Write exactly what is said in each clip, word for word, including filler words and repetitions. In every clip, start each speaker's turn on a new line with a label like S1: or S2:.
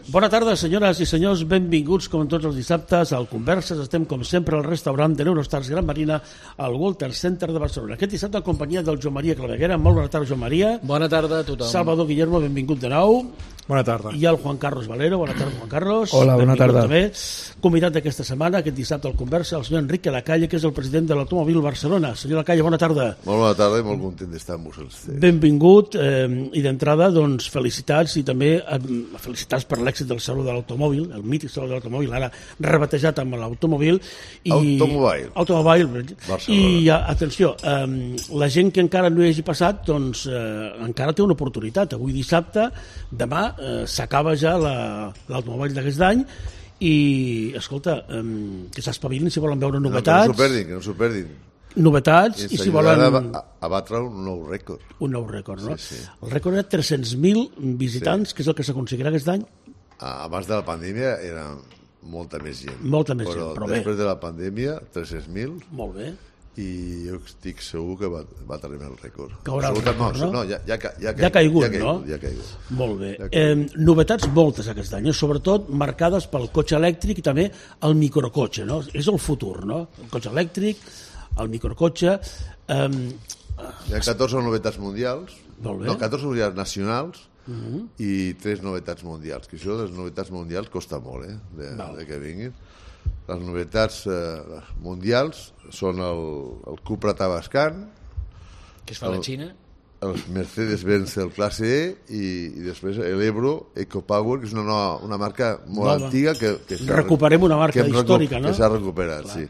S1: Bona tarda, senyores i senyors, benvinguts com tots els dissabtes al Converses. Estem com sempre al restaurant de Neurostars Gran Marina al Walter Center de Barcelona. Aquest dissabte en companyia del Joan Maria Claveguera. Molt bona tarda, Joan Maria.
S2: Bona tarda a tothom.
S1: Salvador Guillermo, benvingut de nou.
S3: Bona tarda.
S1: I el Juan Carlos Valero. Bona tarda, Juan Carlos.
S3: Hola, bona tarda.
S1: També. Convidat d'aquesta setmana, aquest dissabte al Conversa, el senyor Enrique Lacalle, que és el president de l'Automòbil Barcelona. Senyor Lacalle, bona tarda.
S4: Molt bona tarda i molt content d'estar amb vosaltres.
S1: Benvingut eh, i d'entrada, doncs, felicitats i també eh, felicitats per l'èxit del Saló de l'Automòbil, el mític Saló de l'Automòbil, ara rebatejat amb l'Automòbil. I...
S4: Automobile.
S1: Automobile.
S4: Barcelona.
S1: I, atenció, eh, la gent que encara no hi hagi passat, doncs, eh, encara té una oportunitat. Avui dissabte, demà, eh, s'acaba ja l'Automòbil d'aquest any i, escolta, eh, que s'espavilin si volen veure novetats.
S4: No, que no s'ho perdin, que no s'ho perdin.
S1: Novetats i, i si volen...
S4: A, a batre un nou rècord.
S1: Un nou rècord, no?
S4: Sí, sí.
S1: El rècord era tres-cents mil visitants, sí. Que és el que s'aconseguirà aquest any.
S4: Abans de la pandèmia era molta més gent.
S1: Molta més
S4: però
S1: gent, però
S4: després
S1: bé.
S4: de la pandèmia, tres-cents mil.
S1: Molt bé.
S4: I jo estic segur que va, va tenir el rècord.
S1: Caurà el rècord, no?
S4: No, ja, ja, ja, ja,
S1: ja ha caigut,
S4: ja caigut,
S1: no?
S4: Ja ha caigut.
S1: Molt bé.
S4: Ja
S1: Eh, novetats moltes aquest any, eh? Sobretot marcades pel cotxe elèctric i també el microcotxe, no? És el futur, no? El cotxe elèctric, el microcotxe... Eh,
S4: Hi ha catorze novetats mundials,
S1: Molt bé.
S4: no, catorze novetats nacionals
S1: uh -huh.
S4: i tres novetats mundials, que això de les novetats mundials costa molt, eh, de, de que vinguin. Les novetats eh, mundials són el, el Cupra Tavascan,
S2: que es fa a la Xina,
S4: el Mercedes-Benz el classe E i, i després l'Ebro EcoPower, que és una, nova, una marca molt
S1: Nova.
S4: antiga que, que
S1: Recuperem una marca
S4: que
S1: històrica,
S4: recu
S1: no?
S4: que s'ha recuperat. Clar. Sí.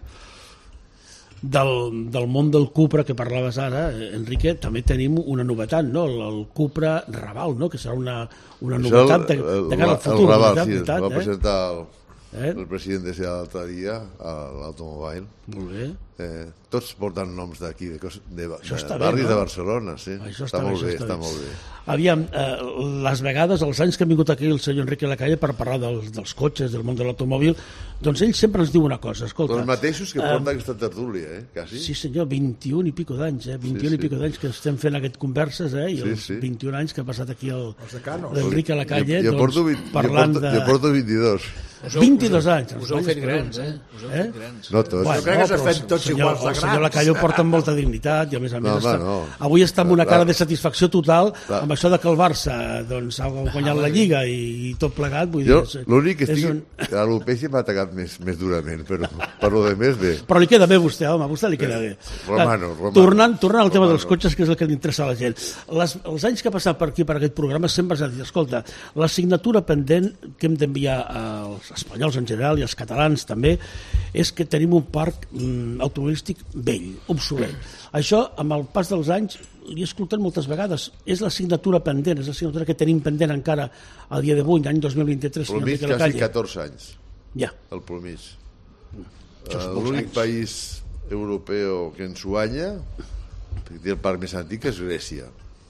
S1: Del, del món del Cupra que parlaves ara, eh, Enrique, també tenim una novetat, no? El, el Cupra Raval, no? Que serà una, una novetat de, de cara al futur.
S4: El Raval,
S1: veritat,
S4: sí,
S1: veritat,
S4: el va
S1: eh?
S4: presentar el,
S1: Eh?
S4: el president de l'altre dia a l'Automobile.
S1: Molt bé.
S4: Eh, tots porten noms d'aquí, de, cos- de, de,
S1: Això està
S4: de
S1: bé,
S4: barris
S1: no?
S4: de Barcelona, sí.
S1: Això
S4: està,
S1: està bé,
S4: molt
S1: això
S4: bé,
S1: està
S4: està
S1: bé.
S4: molt bé.
S1: Aviam, eh, les vegades, els anys que ha vingut aquí el senyor Enrique Lacalle per parlar dels, dels cotxes, del món de l'automòbil, doncs ell sempre ens diu una cosa, escolta...
S4: Els mateixos que
S1: eh,
S4: porten aquesta tertúlia, eh, quasi.
S1: Sí, senyor, vint-i-un i pico d'anys, eh? vint-i-un
S4: Sí,
S1: i pico
S4: sí.
S1: d'anys que estem fent aquest converses, eh? I
S4: Sí,
S1: els
S4: sí.
S1: vint-i-un anys que ha passat aquí el,
S3: Els de Cano.
S1: l'Enrique Lacalle,
S4: jo, jo,
S1: doncs,
S4: porto, vint- jo,
S1: parlant
S4: porto,
S1: de...
S4: jo porto vint-i-dos.
S2: us heu,
S1: vint-i-dos anys.
S2: us heu fet grans, eh? Us heu
S1: Eh?
S2: fet grans.
S4: No tots.
S3: Jo crec que s'ha
S1: però
S3: fet
S1: el
S3: tots
S1: senyor-
S3: iguals de
S1: El senyor
S3: grans.
S1: Lacalle ho porta amb molta dignitat i a més a més
S4: No,
S1: està,
S4: home, no.
S1: avui està amb una cara
S4: Clar.
S1: de satisfacció total
S4: Clar.
S1: amb això de que el Barça doncs, ha guanyat la Lliga i, i tot plegat. Vull
S4: Jo,
S1: dir, és-
S4: l'únic que
S1: és
S4: estic...
S1: un-
S4: Un... A l'Opeci m'ha atacat més, més durament, però per lo de més bé.
S1: Però li queda bé a vostè, home, a vostè li queda bé.
S4: Romano, Romano.
S1: Tornant, tornant al tema
S4: Romano.
S1: dels cotxes, que és el que li interessa a la gent. Les, els anys que ha passat per aquí, per aquest programa, sempre s'ha dit, escolta, la signatura pendent que hem d'enviar als espanyols en general i als catalans també, és que tenim un parc mm, automobilístic vell, obsolet. Això, amb el pas dels anys, li he escoltat moltes vegades, és la signatura pendent, és la signatura que tenim pendent encara a dia d'avui, l'any dos mil vint-i-tres. senyor
S4: Plomig,
S1: Enrique
S4: quasi
S1: Lacalle.
S4: catorze anys,
S1: Ja,
S4: el plomig.
S1: Això és
S4: Uh,
S1: molts
S4: L'únic
S1: anys.
S4: país europeu que ens guanya, que té el parc més antic, és Grècia.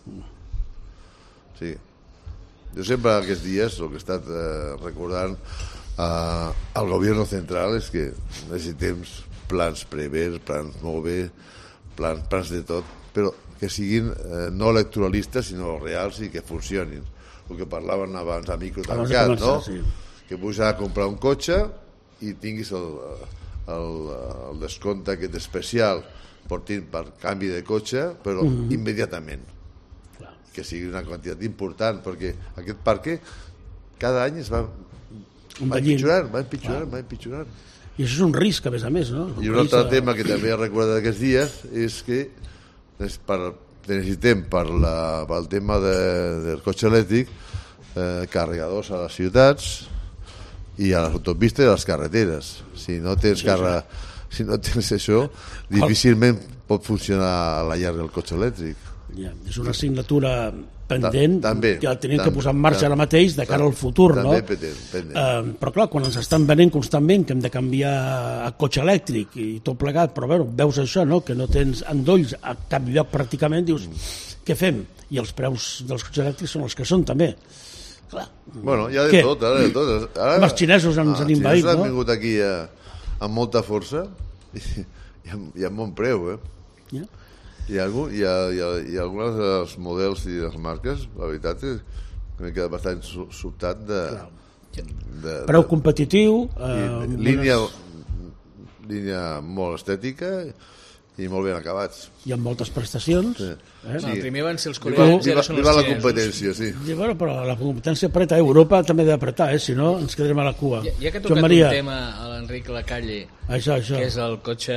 S4: Sí. Jo sempre aquests dies, el que he estat eh, recordant eh, al govern central és que necessitem plans prevers, plans molt bé, plans, plans de tot, però que siguin eh, no electoralistes, sinó reals i que funcionin. El que parlaven abans a micro
S1: Abans de
S4: tancat,
S1: començar,
S4: no?
S1: sí.
S4: Que puguis anar a comprar un cotxe i tinguis el, el, el descompte aquest especial portin per canvi de cotxe, però mm -hmm. immediatament.
S1: clar.
S4: Que sigui una quantitat important, perquè aquest parc cada any es va, va
S1: Envellint.
S4: empitjorant, va empitjorant, va empitjorant.
S1: I això és un risc, a més a més, no?
S4: I un
S1: risc
S4: altre
S1: de-
S4: tema que també he recordat aquests dies és que és per, necessitem per la, pel tema de, del cotxe elèctric eh, carregadors a les ciutats i a les autopistes i a les carreteres. Si no tens,
S1: Sí,
S4: carre, si no tens això, difícilment pot funcionar a la llarga el cotxe elèctric.
S1: Ja, és una assignatura pendent
S4: Ta- també,
S1: que la tenim que
S4: també,
S1: posar en marxa ara mateix de cara al futur, no?
S4: També pendent, pendent.
S1: Eh, però clar, quan ens estan venent constantment que hem de canviar a cotxe elèctric i tot plegat, però bueno, veus això, no? Que no tens endolls a cap lloc pràcticament, dius, què fem? I els preus dels cotxes elèctrics són els que són també. Clar,
S4: Bueno, hi ha de
S1: Què?
S4: tot, ara de tot. Ara,
S1: Els xinesos ens han invaït,
S4: Els xinesos
S1: no?
S4: han vingut aquí a, amb molta força i, i, amb, i amb bon preu, eh?
S1: ja?
S4: Hi ha, algun, hi, ha, hi, ha, hi ha alguns dels models i les marques, la veritat és que m'he quedat bastant su- sobtat de, de,
S1: Preu competitiu,
S4: eh, línia, línia molt estètica i molt ben acabats.
S1: i amb moltes prestacions.
S4: Sí.
S1: Eh?
S2: No, el primer van ser els
S4: Viva,
S2: coreans i
S4: viva,
S2: ara són
S4: viva
S2: els
S4: la
S2: xinesos.
S4: competència, sí.
S1: I, bueno, però la competència apreta, eh? Europa també ha d'apretar, eh? Si no ens quedarem a la cua.
S2: Ja, ja que ha
S1: Joan
S2: tocat
S1: Maria,
S2: un tema a l'Enric Lacalle,
S1: això, això.
S2: que és el cotxe...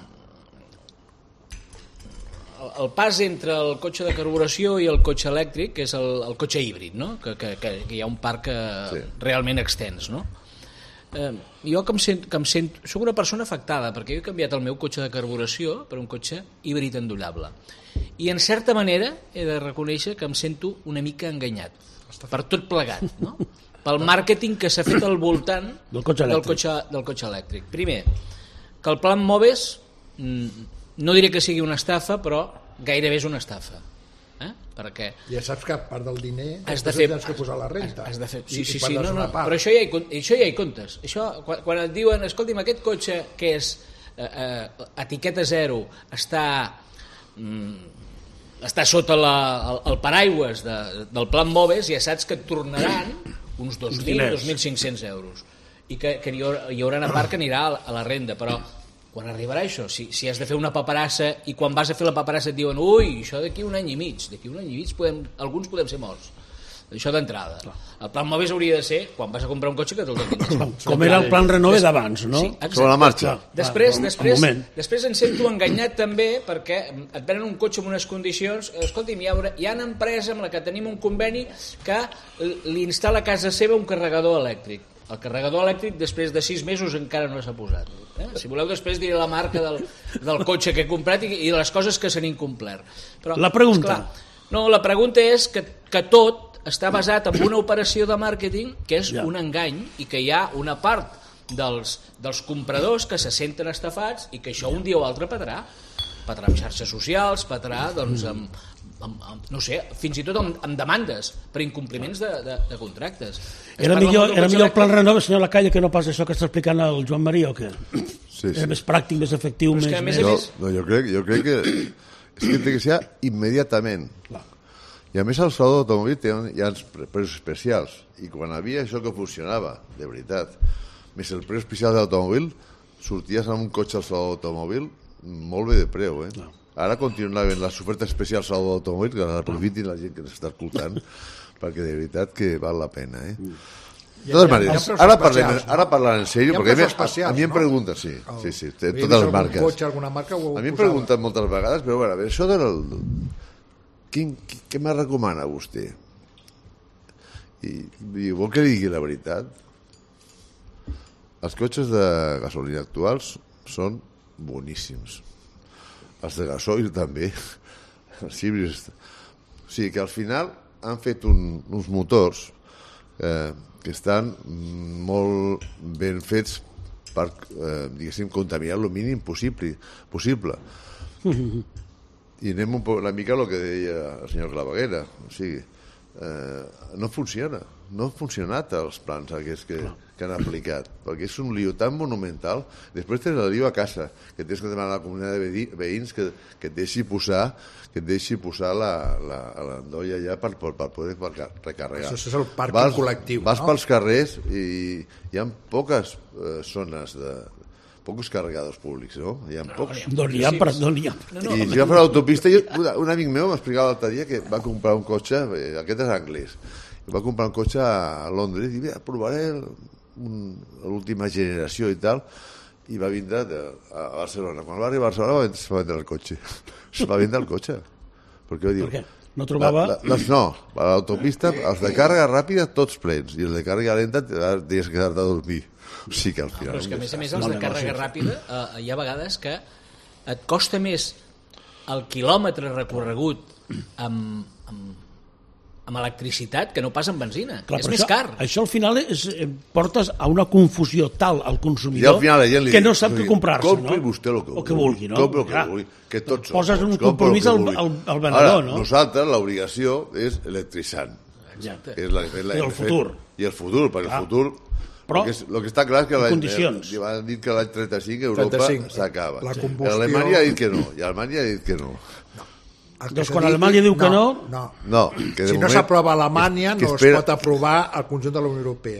S2: El, el pas entre el cotxe de carburació i el cotxe elèctric, que és el, el cotxe híbrid, no? que, que, que hi ha un parc eh,
S4: Sí.
S2: realment extens. No? Eh, jo que em, sent, que em sento... Soc una persona afectada, perquè jo he canviat el meu cotxe de carburació per un cotxe híbrid endollable. I en certa manera he de reconèixer que em sento una mica enganyat per tot plegat, no? Pel màrqueting que s'ha fet al voltant
S1: Del cotxe
S2: del
S1: elèctric.
S2: cotxe, del cotxe elèctric. Primer, que el Plan Moves mm, no diré que sigui una estafa, però gairebé és una estafa. Eh? Perquè
S3: Ja saps que part del diner
S2: has de
S3: després
S2: fer,
S3: has de posar la renta.
S2: has, has de fer,
S3: I-
S2: sí,
S3: i
S2: sí, sí,
S3: perdes
S2: no, no,
S3: una part.
S2: però això ja, hi, con- això ja hi comptes. Això, quan, quan et diuen, escolti'm, aquest cotxe que és eh, eh, etiqueta zero està mm, està sota la, el, el paraigües de, del Plan Moves, ja saps que et tornaran uns dos mil,
S1: diners.
S2: dos mil cinc-cents euros i que, que hi, haurà, hi haurà una part que anirà a, a la renda, però quan arribarà això? Si, si has de fer una paperassa i quan vas a fer la paperassa et diuen ui, això d'aquí un any i mig, d'aquí un any i mig podem, alguns podem ser morts. Això d'entrada. El Plan Moves hauria de ser quan vas a comprar un cotxe que te'l donin.
S1: Com era el plan Renove d'abans, no?
S2: Sí, exacte.
S4: Sobre la marxa.
S2: Després,
S1: Ah,
S2: després,
S1: un moment.
S2: després em sento enganyat també perquè et venen un cotxe amb unes condicions. Escolti'm, hi ha, hi ha una empresa amb la que tenim un conveni que li instal·la a casa seva un carregador elèctric. El carregador elèctric després de sis mesos encara no s'ha posat. Eh? Si voleu després diré la marca del, del cotxe que he comprat i, i les coses que s'han incomplert. Però,
S1: La pregunta.
S2: esclar, no, la pregunta és que, que tot està basat en una operació de màrqueting que és
S1: Ja.
S2: un engany i que hi ha una part dels, dels compradors que se senten estafats i que això un dia o altre patrà. Patrà amb xarxes socials, patrà doncs, amb, amb, amb, no sé, fins i tot amb, amb demandes per incompliments de, de, de contractes. Es
S1: Era
S2: parla
S1: millor,
S2: molt del
S1: era
S2: cotxe
S1: millor el plan
S2: elèctric,
S1: Renove, senyor Lacalle, que no pas això que està explicant el Joan Maria, o què?
S4: Sí,
S1: Era
S4: sí.
S1: més pràctic, més efectiu,
S2: Però és
S1: més...
S2: que a més
S1: més...
S2: a
S4: No,
S2: més-
S4: no, jo crec, jo crec que és que té que ser immediatament.
S1: Clar.
S4: I a més el saló d'automòbil té hi ha els pre- preus especials i quan havia això que funcionava de veritat, més el preu especial de l'automòbil, sorties amb un cotxe al saló d'automòbil molt bé de preu, eh? Ara continuaven les ofertes especials al saló d'automòbil, que l'aprofitin la gent que ens està escoltant, perquè de veritat que val la pena, eh? De totes
S3: hi ha
S4: maneres,
S3: preus
S4: ara parlem,
S3: especials, no?
S4: ara parlant en
S3: Hi
S4: sèrio,
S3: ha
S4: perquè a,
S3: preus
S4: mi- a,
S3: especials,
S4: a mi em
S3: no?
S4: pregunten, sí, sí, sí, té
S3: Havia
S4: totes les
S3: vist
S4: marques.
S3: algun cotxe, alguna marca, ho
S4: A mi em
S3: posava.
S4: pregunten moltes vegades, però bueno, a veure, això del... Quin, qui- què me recomana vostè? I, i vol que digui la veritat? Els cotxes de gasolina actuals són boníssims. Els de gasoil també. Els híbrids. O sigui que al final han fet un, uns motors eh, que estan molt ben fets per, eh, diguéssim, contaminar el mínim possible. possible. I anem un poc, una mica el que deia el senyor Claveguera. O sigui, eh, no funciona. No han funcionat els plans aquests que, que han aplicat, perquè és un lío tan monumental. Després tens el lío a casa, que tens que demanar a la comunitat de veí- veïns que, que et deixi posar que et deixi posar la, la, l'endolla allà per, per, per poder recarregar.
S3: Això és el pàrquing col·lectiu,
S4: Vas
S3: no?
S4: pels carrers i hi ha poques eh, zones de pocs carregadors públics, no? Hi ha pocs.
S1: D'on hi ha, per, d'on hi ha.
S2: No, no,
S4: I si va fer l'autopista, jo- un, un amic meu m'explicava l'altre dia que va comprar un cotxe, eh, aquest és anglès, i va comprar un cotxe a Londres i mira, provaré el- un- l'última generació i tal, i va vindre de, a Barcelona. Quan va arribar a Barcelona va, se va vendre el cotxe. Se va vendre el cotxe. Perquè va dir,
S1: Per què? No trobava-
S4: La, la, les, no, a l'autopista, els de càrrega ràpida tots plens, i els de càrrega lenta tenies que quedar-te a dormir. O sigui que al final...
S2: Però és que a més a més els de càrrega ràpida eh, hi ha vegades que et costa més el quilòmetre recorregut amb, amb, amb electricitat que no pas amb benzina.
S1: Clar,
S2: és
S1: però
S2: més
S1: això,
S2: car.
S1: Això al final és, eh, portes a una confusió tal al
S4: I
S1: consumidor
S4: al final la gent li
S1: que
S4: diu,
S1: no sap què comprar-se, no?
S4: compri vostè el que,
S1: o que vulgui, no?
S4: Compri el que
S1: Clar.
S4: vulgui, que tots
S1: Poses
S4: som
S1: un
S4: bons, compri el
S1: compromís
S4: que
S1: al-
S4: vulgui.
S1: al- al venedor,
S4: Ara,
S1: no?
S4: nosaltres l'obligació és electritzant.
S1: Exacte.
S4: És la, és la,
S1: I el futur.
S4: I el futur, perquè
S1: Clar.
S4: el futur...
S1: Però,
S4: el, que és, el que està clar és que
S1: en
S4: l'any...
S1: condicions.
S4: Eh, han dit que l'any trenta-cinc Europa
S3: trenta-cinc,
S4: s'acaba.
S3: la
S4: Sí.
S3: combustió-
S4: Alemanya ha dit que no, i Alemanya ha dit que no.
S3: El que
S1: Doncs
S3: s'ha
S1: quan
S3: dit-
S1: Alemanya diu que no-
S3: no.
S4: No, que de
S3: Si no
S4: moment-
S3: s'aprova a Alemanya,
S4: que
S3: no
S4: espera-
S3: es pot aprovar al conjunt de la Unió Europea.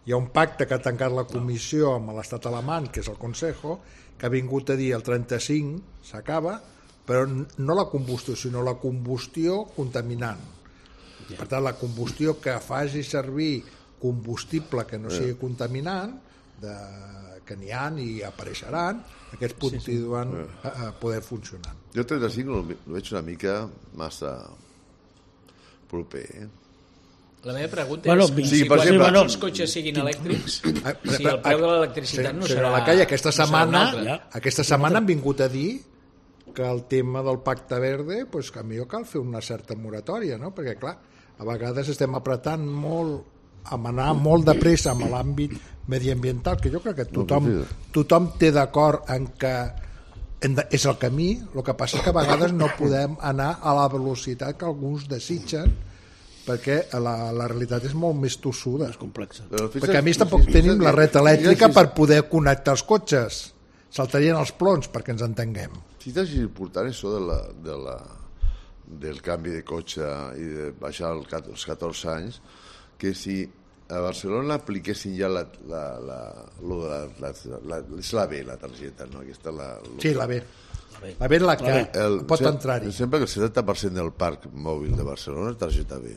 S3: Hi ha un pacte que ha tancat la comissió amb l'estat alemany, que és el Consejo, que ha vingut a dir el trenta-cinc s'acaba, però no la combustió, sinó la combustió contaminant. Per tant, la combustió que faci servir combustible que no sigui contaminant, de, que n'hi ha i apareixeran, aquests continuen sí, sí. a, a poder funcionar.
S4: Jo el trenta-cinc el veig una mica massa proper, eh?
S2: La meva pregunta
S1: bueno,
S2: és
S1: sí,
S2: si
S1: per
S2: quan
S1: exemple,
S2: tots
S1: no.
S2: els cotxes siguin elèctrics,
S3: Ah,
S2: si el preu de l'electricitat no serà...
S3: La Calle, aquesta
S2: no serà un
S3: setmana,
S2: altre.
S3: aquesta setmana han vingut a dir que el tema del Pacte Verde, pues, que a millor cal fer una certa moratòria, no? Perquè, clar, a vegades estem apretant molt, a anar molt de pressa amb l'àmbit mediambiental, que jo crec que tothom, tothom té d'acord en que és el camí, el que passa és que a vegades no podem anar a la velocitat que alguns desitgen, perquè la, la realitat és molt més tossuda.
S1: És complexa.
S3: Perquè a més tampoc tenim la red elèctrica per poder connectar els cotxes. Saltarien els plons perquè ens entenguem.
S4: Sí, és important això de la, de la, del canvi de cotxe i de baixar els catorze anys, que si a Barcelona apliquessin ja la, la, la, lo de la, la, la, és la B, la targeta, no? Aquesta la, lo...
S3: Sí, la B. La B és la que
S4: el,
S3: pot entrar-hi.
S4: Sembla que el setanta per cent del parc mòbil de Barcelona és targeta B.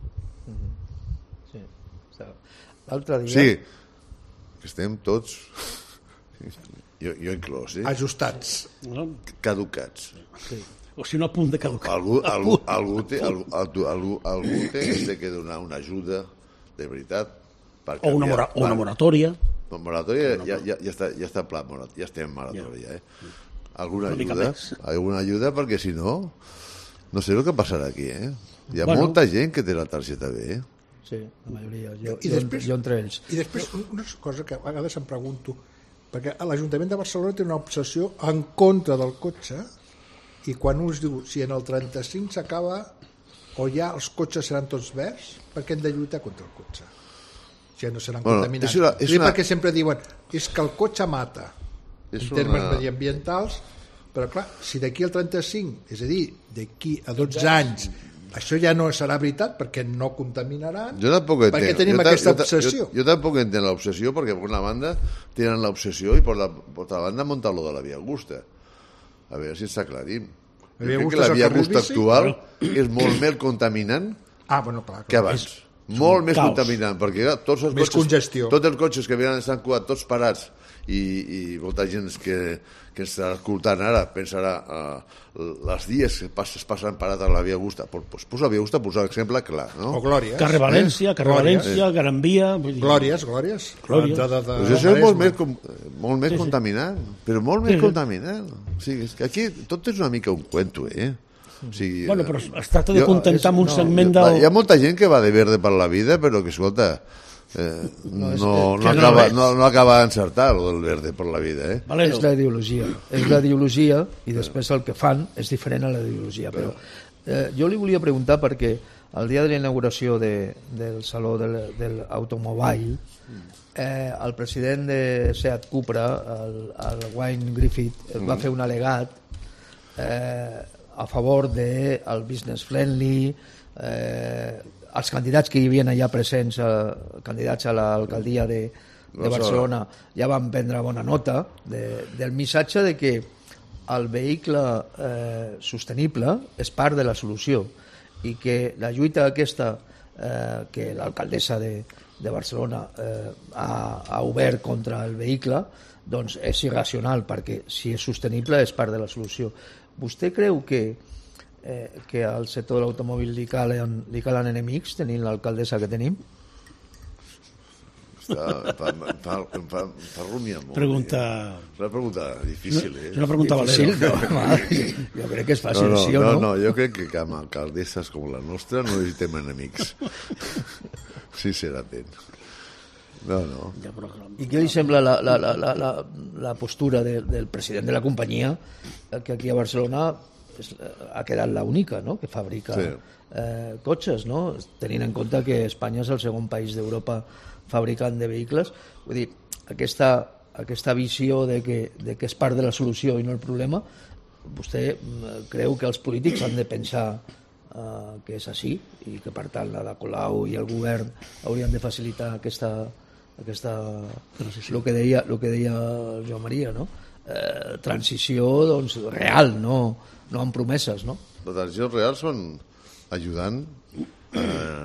S5: Sí. L'altre dia...
S4: Sí, que estem tots, jo, jo inclòs, eh?
S3: Ajustats.
S1: No?
S4: Caducats.
S1: Sí. O si no, a punt de caducar.
S4: Algú, algú, algú, té, algú, algú, algú té que donar una ajuda de veritat per
S1: O una, mora, o una moratòria.
S4: La moratòria ja, ja, ja, està, ja està en pla, ja estem en moratòria, eh? Alguna ajuda, alguna ajuda, perquè si no, no sé el que passarà aquí, eh? Hi ha bueno, molta gent que té la targeta B, eh?
S5: Sí, la majoria. Jo,
S3: I després,
S5: jo entre ells.
S3: I després, una cosa que a vegades em pregunto, perquè l'Ajuntament de Barcelona té una obsessió en contra del cotxe, i quan uns diu, si en el trenta-cinc s'acaba o ja els cotxes seran tots verds, per què hem de lluitar contra el cotxe? Si ja no seran bueno, contaminants. És una, és una... Perquè sempre diuen, és que el cotxe mata, és en termes una... mediambientals, però clar, si d'aquí al trenta-cinc, és a dir, d'aquí a dotze anys, això ja no serà veritat perquè no contaminaran,
S4: jo tampoc entenc.
S3: Perquè tenim
S4: jo
S3: aquesta
S4: jo
S3: obsessió.
S4: Jo, jo tampoc entenc l'obsessió, perquè per una banda tenen l'obsessió i per la, per la banda muntar lo de la Via Augusta. A veure si ens aclarim. Jo crec que la Via Augusta actual és molt més contaminant
S3: ah, bueno, clar, clar.
S4: que abans. Molt més
S1: caos.
S4: Contaminant, perquè tots els,
S3: més
S4: cotxes,
S3: congestió.
S4: tots els cotxes que venen estan cuat, tots parats, i, i molta gent que, que està escoltant ara pensarà uh, les dies que pas, es passen parat a la Via Augusta. Pues, pues, pues la Via Augusta posa l'exemple clar, no?
S3: O Glòries.
S1: Carrer València, Carrer València, Gran Via...
S3: Glòries, Glòries.
S1: Glòries.
S3: De, de, de,
S4: Pues això és molt més, com, molt més
S1: Sí, sí.
S4: contaminant, però molt més
S1: Sí, sí.
S4: contaminant. O sigui, és que aquí tot és una mica un cuento, eh? O sigui,
S1: Bueno, però es tracta de
S4: jo-
S1: contentar amb un
S4: no,
S1: segment
S4: hi ha-
S1: del...
S4: Hi ha molta gent que va de verde per la vida, però que, escolta, eh, no,
S5: és-
S4: no,
S5: que
S1: no
S4: acaba,
S1: és.
S4: no, no acaba d'encertar el verde per la vida, eh?
S1: Valero.
S5: És la ideologia. És la ideologia i després el que fan és diferent a la ideologia. Però eh, jo li volia preguntar perquè el dia de la inauguració de, del Saló del, del Automobile eh, el president de Seat Cupra, el, el Wayne Griffith, va fer un al·legat eh, a favor del de business friendly, eh, els candidats que hi havia allà presents, eh, candidats a l'alcaldia de, de Barcelona, ja van prendre bona nota de, del missatge de que el vehicle eh, sostenible és part de la solució i que la lluita aquesta eh, que l'alcaldessa de, de Barcelona eh, ha, ha obert contra el vehicle doncs és irracional, perquè si és sostenible és part de la solució. Vostè creu que, eh, que al sector de l'automòbil li calen, li calen enemics tenint l'alcaldessa que tenim?
S4: Està, em fa, em fa, em fa, em fa rumiar molt.
S1: Pregunta...
S4: Eh? És una pregunta difícil, eh?
S1: És una pregunta
S5: Difícil,
S1: Valero.
S5: no, home, jo crec que és fàcil,
S4: no, no,
S5: sí o
S4: no,
S5: no?
S4: no, jo crec que amb alcaldesses com la nostra no necessitem enemics. Sincerament. No, no.
S1: Ja, però,
S5: I què li sembla la, la, la, la, la, la postura de, del president de la companyia, que aquí a Barcelona és, ha quedat l'única, no?, que fabrica
S4: Sí.
S5: eh, cotxes, no?, tenint en compte que Espanya és el segon país d'Europa fabricant de vehicles. Vull dir, aquesta, aquesta visió de que, de que és part de la solució i no el problema, vostè mm, creu que els polítics han de pensar eh, que és així i que per tant la de Colau i el govern haurien de facilitar aquesta, aquesta, el que deia, el que deia el Joan Maria, no? Eh, transició doncs, real, no, no amb promeses, no?
S4: Les transicions reals són ajudant eh,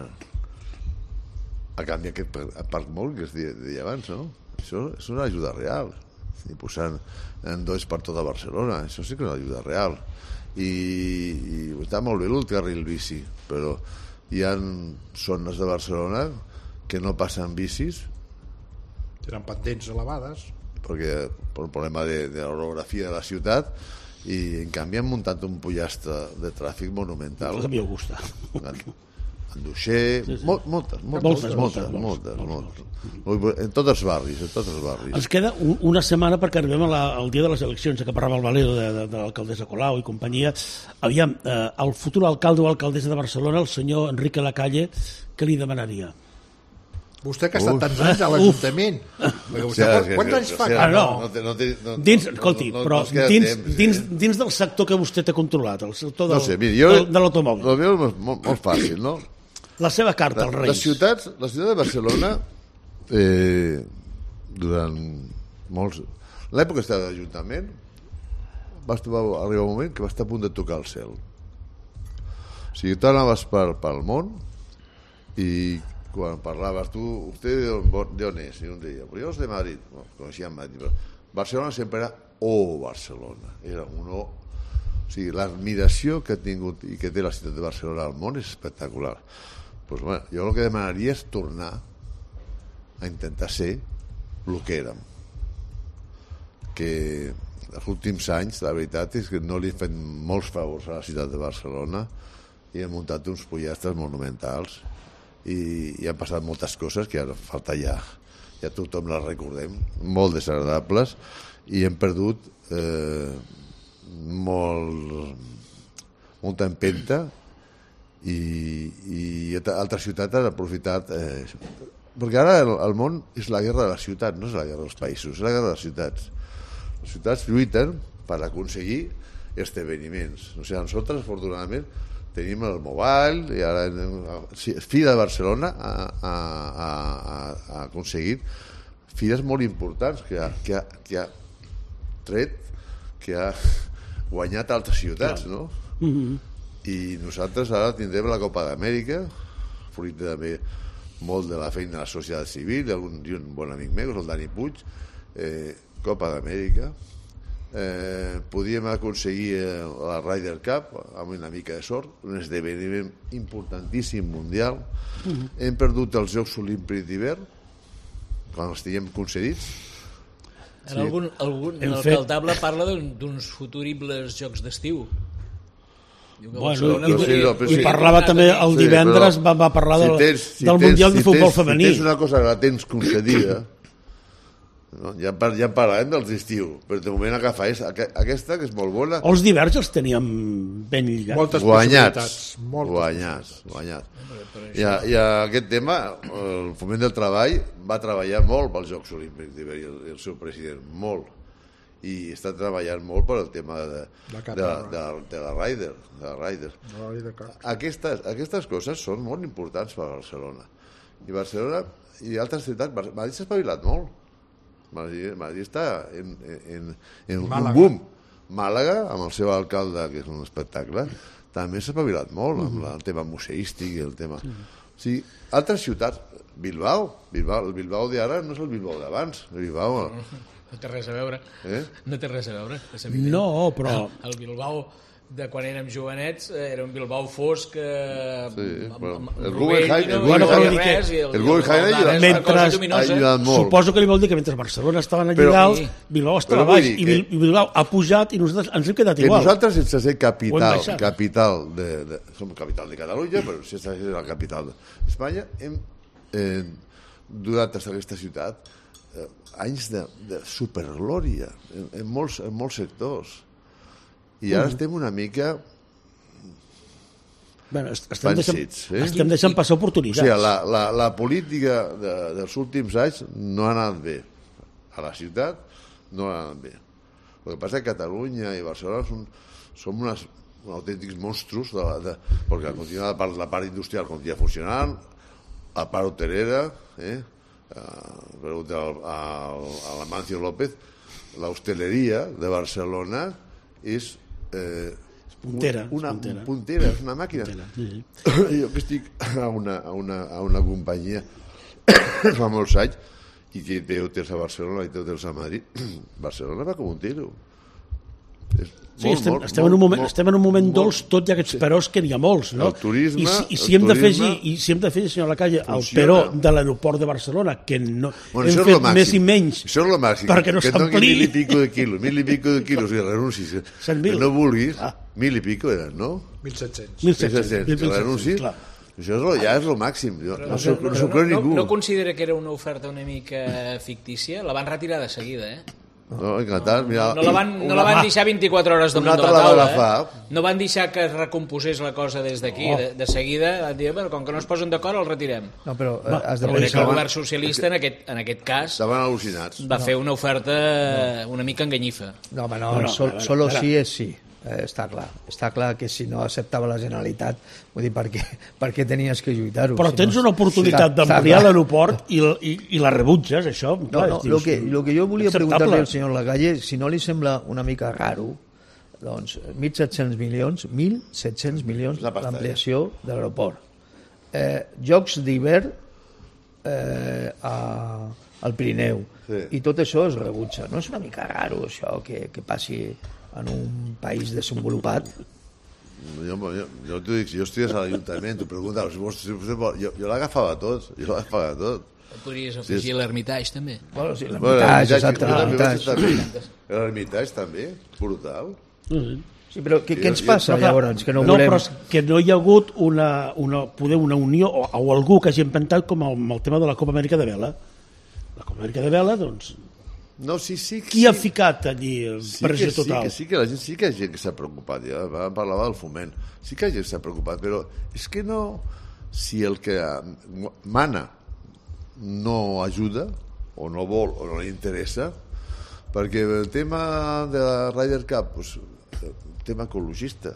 S4: a canviar aquest parc mòbil que es deia, deia abans, no? Això és una ajuda real. I posant endolls per tota Barcelona, això sí que és una ajuda real. I, i està molt bé el carril bici, però hi ha zones de Barcelona que no passen bicis
S3: tenen pendents elevades
S4: perquè per un problema de, de l'orografia de la ciutat, i en canvi han muntat un pollastre de tràfic monumental.
S1: A mi em gusta.
S4: Anduixer, sí, sí. Mol, moltes, moltes, moltes, moltes, moltes, moltes, moltes. En tots els barris, en tots els barris.
S1: Ens queda un, una setmana perquè arribem a la, al dia de les eleccions, que parlava el Valero de, de, de l'alcaldessa Colau i companyia. Aviam, eh, el futur alcalde o alcaldessa de Barcelona, el senyor Enrique Lacalle, què li demanaria?
S3: Vostè que ha estat tants anys a l'Ajuntament. Vostè,
S4: sí,
S3: quants anys fa?
S1: que... Ah, no.
S4: no, no, no, no
S1: dins,
S4: no,
S1: escolti,
S4: no, no,
S1: però
S4: no
S1: dins,
S4: temps,
S1: dins,
S4: sí.
S1: dins del sector que vostè té controlat, el sector del,
S4: no sé, mira, jo,
S1: del, de l'automòbil.
S4: El meu és molt, molt fàcil, no?
S1: La seva carta,
S4: La,
S1: als Reis.
S4: les ciutats, la ciutat de Barcelona, eh, durant molts... L'època estava d'Ajuntament, va estar, va arribar un moment que va estar a punt de tocar el cel. O sigui, tu anaves per, pel món i quan parlaves tu, vostè d'on és? I un deia, però jo és de Madrid, no, coneixia Madrid, però Barcelona sempre era oh Barcelona, era un oh. O sigui, l'admiració que ha tingut i que té la ciutat de Barcelona al món és espectacular. Pues, bueno, jo el que demanaria és tornar a intentar ser el que érem, que els últims anys la veritat és que no li he fet molts favors a la ciutat de Barcelona i he muntat uns pollastres monumentals i, i han passat moltes coses que ara falta ja ja tothom les recordem, molt desagradables, i hem perdut eh, molt molta empenta i, i altres ciutats han aprofitat eh, perquè ara el, el món és la guerra de la ciutat, no és la guerra dels països, és la guerra de les ciutats. Les ciutats lluiten per aconseguir esdeveniments. O sigui, nosaltres afortunadament tenim el Mobile i ara Fira de Barcelona ha, ha, ha, ha aconseguit fires molt importants que ha, que ha, que ha tret, que ha guanyat altres ciutats, no?
S1: Mm-hmm.
S4: I nosaltres ara tindrem la Copa d'Amèrica, fruit també molt de la feina de la societat civil, i un, un bon amic meu, el Dani Puig, eh, Copa d'Amèrica. Eh, podíem aconseguir la Ryder Cup amb una mica de sort, un esdeveniment importantíssim mundial. Mm-hmm. Hem perdut els Jocs Olímpics d'hivern quan els teníem concedits.
S2: En algun, algun
S1: Hem
S2: el
S1: fet-
S2: Caldable parla d'un- d'uns futuribles jocs d'estiu. Diu que
S1: Bueno,
S2: Barcelona
S1: i,
S2: podria-
S4: sí, no, però
S1: i
S4: sí.
S1: parlava també el
S4: Sí,
S1: divendres,
S4: però
S1: va, va parlar del,
S4: si tens- si
S1: del
S4: tens-
S1: Mundial de
S4: si
S1: Futbol
S4: tens-
S1: Femení.
S4: Si tens una cosa que la tens concedida, no? ja, en par, ja en parlarem dels d'estiu, però de moment agafa és, aqu- aquesta, que és molt bona,
S1: Els d'hiverns els teníem ben lligats.
S3: moltes
S4: guanyats,
S3: possibilitats, moltes.
S4: guanyats, guanyats. I, a, I a aquest tema, el Foment del Treball va treballar molt pels Jocs Olímpics d'hivern i el, el seu president, molt. I està treballant molt per el tema de,
S3: La
S4: de,
S3: Qatar.
S4: de, de la Ryder. De la Ryder.
S3: No, i de cap.
S4: Aquestes, aquestes coses són molt importants per a Barcelona. I Barcelona i altres ciutats, Madrid s'ha espavilat molt. Madrid, Madrid està en, en, en un
S3: Màlaga.
S4: boom. Màlaga, amb el seu alcalde, que és un espectacle, també s'ha espavilat molt amb la, el tema museístic i el tema... O sigui, altres ciutats, Bilbao, Bilbao el Bilbao d'ara no és el Bilbao d'abans. El Bilbao...
S2: No té res a veure.
S4: Eh?
S2: No té res a veure, és evident.
S1: No, però...
S2: El Bilbao de quan érem jovenets era un Bilbao fosc eh,
S4: Sí,
S2: amb,
S4: bueno,
S2: amb,
S4: el
S2: amb
S4: Guggenheim-
S2: rovell,
S4: el
S2: no hi havia
S1: Guggenheim-
S2: res, i
S4: el Guggenheim
S2: Valdara és una
S1: mentre-
S2: cosa
S4: ha
S2: lluminosa.
S4: ajudat molt.
S1: Suposo que li vol dir que mentre Barcelona estava allà
S4: Però-
S1: dalt,
S2: Sí.
S1: Bilbao estava
S4: Però vull
S1: baix,
S4: dir
S1: i, Bil
S4: que-
S1: i Bilbao ha pujat i nosaltres ens hem quedat
S4: Que
S1: igual.
S4: nosaltres, sense ser
S1: Ho hem
S4: capital,
S1: baixat.
S4: capital de, de, som capital de Catalunya, però sense ser la capital d'Espanya, hem eh, donat a aquesta ciutat eh, anys de, de superglòria en, en, molts, en molts sectors. I ara estem una mica
S1: Bueno, est- estem, deixant,
S4: pansits. Eh?
S1: estem deixant passar
S4: O
S1: oportunitats.
S4: sigui, la, la, la política de, dels últims anys no ha anat bé. A la ciutat no ha anat bé. El que passa que Catalunya i Barcelona són, som unes, uns autèntics monstruos, de, de, perquè continua la part, la part industrial continua funcionant, la part hotelera, eh? uh, pregunta al, al, a l'Amancio López, l'hostaleria de Barcelona és eh,
S1: puntera,
S4: una,
S1: puntera.
S4: Un puntera, és una màquina.
S1: Puntera, sí.
S4: Jo que estic a una, a una, a una companyia fa molts anys i que té hotels a Barcelona i té hotels a Madrid, Barcelona va com un tiro. És
S1: Sí,
S4: molt,
S1: estem,
S4: molt,
S1: estem, en un moment,
S4: molt,
S1: estem en un moment
S4: molt,
S1: dolç, tot i aquests peròs que n'hi ha molts, no?
S4: El turisme-
S1: I si, i si
S4: el
S1: hem d'afegir,
S4: turisme
S1: i si hem d'afegir, senyor Lacalle, el
S4: funciona.
S1: peró de l'aeroport de Barcelona, que no,
S4: Bueno,
S1: hem
S4: això és
S1: fet
S4: lo màxim.
S1: més i menys
S4: Això és lo màxim.
S1: perquè no
S4: que et doni
S1: s'ampliï.
S4: mil i pico de quilos, mil i pico de quilos i renuncis.
S1: cent mil.
S4: Que no vulguis,
S1: Ah.
S4: mil i pico eren, no?
S3: mil set-cents.
S1: mil set-cents,
S4: Que
S1: mil set-cents,
S4: renuncis.
S1: clar.
S4: Això és lo, ja és lo màxim. Jo, no s'ho no,
S2: Però
S4: s'ho creu
S2: no,
S4: ningú.
S2: no considera que era una oferta una mica fictícia? La van retirar de seguida, eh?
S4: No, encantat. Mira,
S2: No la van, no la van deixar vint-i-quatre hores damunt
S4: Una
S2: de la
S4: altra la
S2: taula,
S4: van
S2: eh?
S4: agafar.
S2: No van deixar que es recomposés la cosa des d'aquí.
S1: Oh.
S2: De, de seguida van dir, bueno, com que no es posen d'acord, el retirem.
S5: No, però eh, has de
S2: Però crec que el
S5: pensar...
S2: govern socialista, en aquest, en aquest cas,
S4: Estaven al·lucinats.
S2: va fer una oferta una mica enganyifa.
S5: No, home, no,
S1: No, no,
S5: sol,
S1: a veure,
S5: solo
S1: a veure.
S5: sí és sí. Eh, està clar. Està clar que si no acceptava la Generalitat, vull dir, per què, per què tenies que lluitar-ho?
S1: Però
S5: Si
S1: tens
S5: no-
S1: una oportunitat
S5: Està- està
S1: d'ampliar
S5: clar.
S1: l'aeroport i, i, i la rebutges, això.
S5: No,
S1: clar,
S5: no,
S1: dius,
S5: lo que, lo que jo volia
S1: acceptable.
S5: preguntar-li al senyor Lagalle, si no li sembla una mica raro, doncs mil set-cents milions, mil set-cents milions
S4: La pasta,
S5: l'ampliació de l'aeroport. Eh, jocs d'hivern eh, a, al Pirineu,
S4: Sí.
S5: i tot això es rebutja. No és una mica raro això que, que passi en un país desenvolupat?
S4: Jo, jo, jo t'ho dic, si jo estigués a l'Ajuntament, t'ho preguntava, si vostè, si vostè vol, jo, jo l'agafava tot, jo l'agafava tot.
S2: Podries afegir l'Hermitage, també.
S5: Bueno, sí,
S4: Bueno,
S5: l'Hermitage,
S4: l'Hermitage,
S5: exacte,
S4: jo també vaig
S5: l'Hermitage.
S4: estar bé. L'Hermitage també, brutal.
S1: Mhm.
S5: Sí, però què, què ens
S4: Jo-
S5: passa
S1: Però, clar,
S5: llavors? Que no,
S1: no,
S5: volem...
S1: però és que no hi ha hagut una, una, poder una unió o, o algú que hagi inventat com el, amb el tema de la Copa Amèrica de Vela. La Copa Amèrica de Vela, doncs,
S4: No, sí, sí.
S1: qui
S4: sí.
S1: ha ficat allí el
S4: Sí
S1: pressió
S4: que, sí,
S1: total?
S4: que sí que la gent sí que hi ha gent que s'ha preocupat, ja parlava del foment, sí que hi ha gent que s'ha preocupat, però és que no, si el que mana no ajuda, o no vol, o no li interessa, perquè el tema de la Ryder Cup, pues, tema ecologista,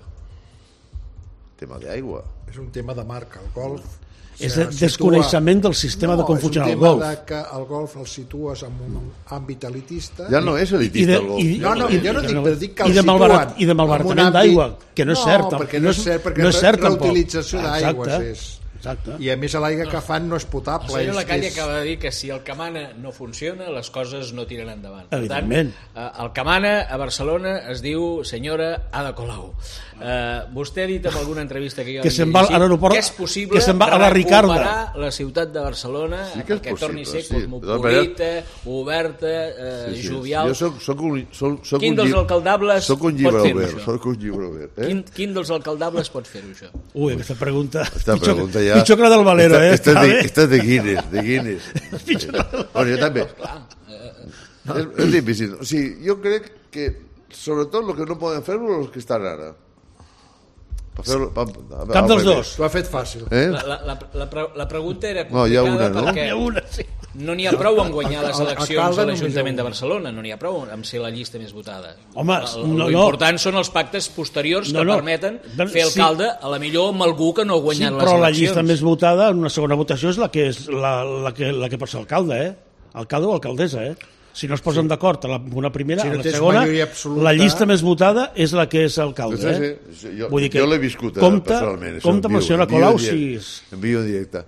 S4: tema d'aigua.
S3: És un tema de marca, el golf.
S1: És
S3: se
S1: de desconeixement del sistema de com funciona el golf.
S3: No, és un tema de que el golf el situes en un àmbit elitista.
S4: Ja no és
S1: I
S4: elitista
S1: de-
S4: el golf.
S1: i-
S3: No, no,
S1: I-
S3: jo no
S1: i-
S3: dic, però dic que
S1: i
S3: el
S1: de malbarat-
S3: situen
S1: i de
S3: en
S1: malbaratament
S3: un àmbit-
S1: d'aigua, que no és cert,
S3: No,
S1: tampoc.
S3: perquè no és cert, perquè
S1: no és cert, tampoc.
S3: reutilització d'aigües
S1: Exacte.
S3: és.
S1: Exacte.
S3: I a més l'aigua que fan no és
S2: El
S3: potable.
S2: senyor
S3: és,
S2: Lacalle
S3: és...
S2: acaba de dir que si el que mana no funciona, les coses no tiren endavant. Per tant,
S1: Evidentment.
S2: eh, el que mana a Barcelona es diu senyora Ada Colau. Eh, vostè ha dit en alguna entrevista que jo
S1: Que
S2: li he
S1: se'n va
S2: llegit
S1: a l'aeroport-
S2: que és possible
S1: que se'n va a la Ricarda.
S2: recuperar la ciutat de Barcelona
S4: Sí que és
S2: perquè torni a ser
S4: possible, sí.
S2: cosmopolita, oberta, eh,
S4: Sí, sí.
S2: jovial.
S4: Jo soc, soc un, soc, soc
S2: Quin
S4: un
S2: dels
S4: lli-
S2: alcaldables
S4: soc un
S2: pot
S4: llibre
S2: fer-ho,
S4: obert,
S2: això?
S4: soc un llibre obert. Eh?
S2: Quin, quin dels alcaldables pot fer-ho, això?
S1: Ui, aquesta pregunta...
S4: Esta
S1: pitjor,
S4: pregunta ja...
S1: Pitjor que la del Valero,
S4: esta,
S1: eh?
S4: Esta,
S1: Està
S4: és de,
S1: bé.
S4: esta és de Guinness, de Guinness. Bueno, jo també. És, és difícil. O sigui, jo crec que, sobretot, el que no poden fer-ho els que estan ara. Per fer-ho... Pa,
S1: Cap dels dos.
S3: T'ho ha fet fàcil.
S4: Eh?
S2: La, la, la, la, pre- la pregunta era
S4: No, hi ha
S2: complicada
S4: una, no?
S2: perquè
S1: Hi ha una, sí.
S2: no n'hi ha prou en guanyar les
S3: Al-
S2: eleccions
S3: alcalde
S2: a
S3: només
S2: l'Ajuntament
S3: hi ha
S2: de
S3: un.
S2: Barcelona, no n'hi ha prou en ser la llista més votada.
S1: Home,
S2: El-
S1: no, no.
S2: L'important són els pactes posteriors
S1: No,
S2: que
S1: no.
S2: permeten
S1: Doncs
S2: fer
S1: sí.
S2: alcalde, a la millor amb algú que no ha
S1: Sí,
S2: guanyat les
S1: però la
S2: eleccions.
S1: llista més votada en una segona votació és la que, és la, la que, la que pot ser alcalde, eh? Alcalde o alcaldessa, eh? Si no es posen sí. d'acord a la, una primera,
S3: Si no
S1: a la
S3: tens
S1: segona,
S3: majoria absoluta-
S1: la llista més votada és la que és alcalde,
S4: Sí,
S1: eh?
S4: sí, sí. Jo,
S1: Vull dir que
S4: jo l'he viscut eh,
S1: compta,
S4: personalment. això,
S1: compta
S4: en
S1: amb la
S4: viu,
S1: senyora
S4: en viu
S1: Colau
S4: en
S1: si...
S4: directe. En viu en directe.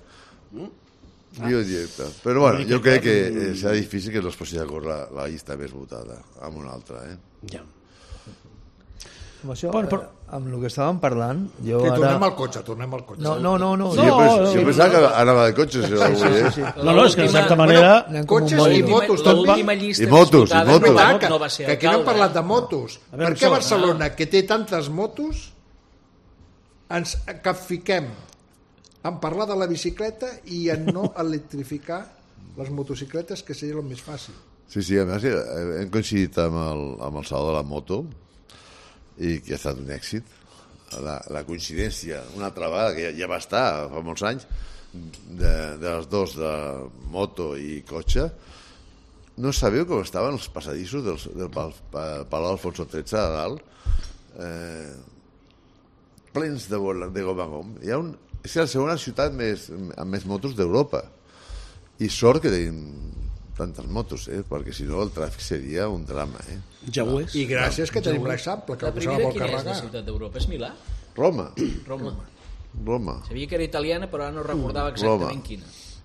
S4: En viu en directe. Però bueno, jo crec que eh, serà difícil que no es posi d'acord la, la llista més votada amb una altra, eh?
S1: Ja.
S5: Amb això,
S1: Bueno, però-
S5: eh, amb el que estàvem parlant, jo
S3: Que tornem
S5: ara...
S3: al cotxe, tornem al cotxe.
S5: No, no, no, no.
S4: Sí, jo, pens, jo pensava que anava de cotxe, si avui, eh?
S1: No, no, és que de certa
S2: L'última-
S1: manera...
S5: Anem com un
S3: Cotxes
S5: boi.
S3: i motos, tot va...
S2: L'última llista
S4: I motos,
S2: més votada
S4: i motos.
S2: no,
S3: Clar, que,
S2: no va ser
S3: que aquí no hem
S2: alcalde.
S3: parlat de motos.
S1: A veure,
S3: Per què
S1: això-
S3: Barcelona, que té tantes motos, ens capfiquem en parlar de la bicicleta i en no electrificar les motocicletes, que seria el més fàcil?
S4: Sí, sí, a més eh, hem coincidit amb el, amb el saló de la moto i que ha estat un èxit. La, la coincidència, una altra vegada, que ja, ja va estar fa molts anys, de, de les dos, de moto i cotxe. No sabeu com estaven els passadissos del, del Pal- Pa- Palau Alfonso tretze a dalt? Eh, plens de, bola, de gom a gom. Hi ha un, és la segona ciutat més, amb més motos d'Europa. I sort que tenim tantes motos, eh? Perquè si no el tràfic seria un drama. Eh?
S1: Ja ho és.
S3: I gràcies que tenim l'Eixample, que
S2: La
S3: algú se la
S2: primera
S3: vol
S2: quina és la
S3: carregar.
S2: ciutat d'Europa? És Milà?
S4: Roma,
S2: Roma.
S4: Roma.
S2: Sabia que era italiana, però ara no recordava exactament quina.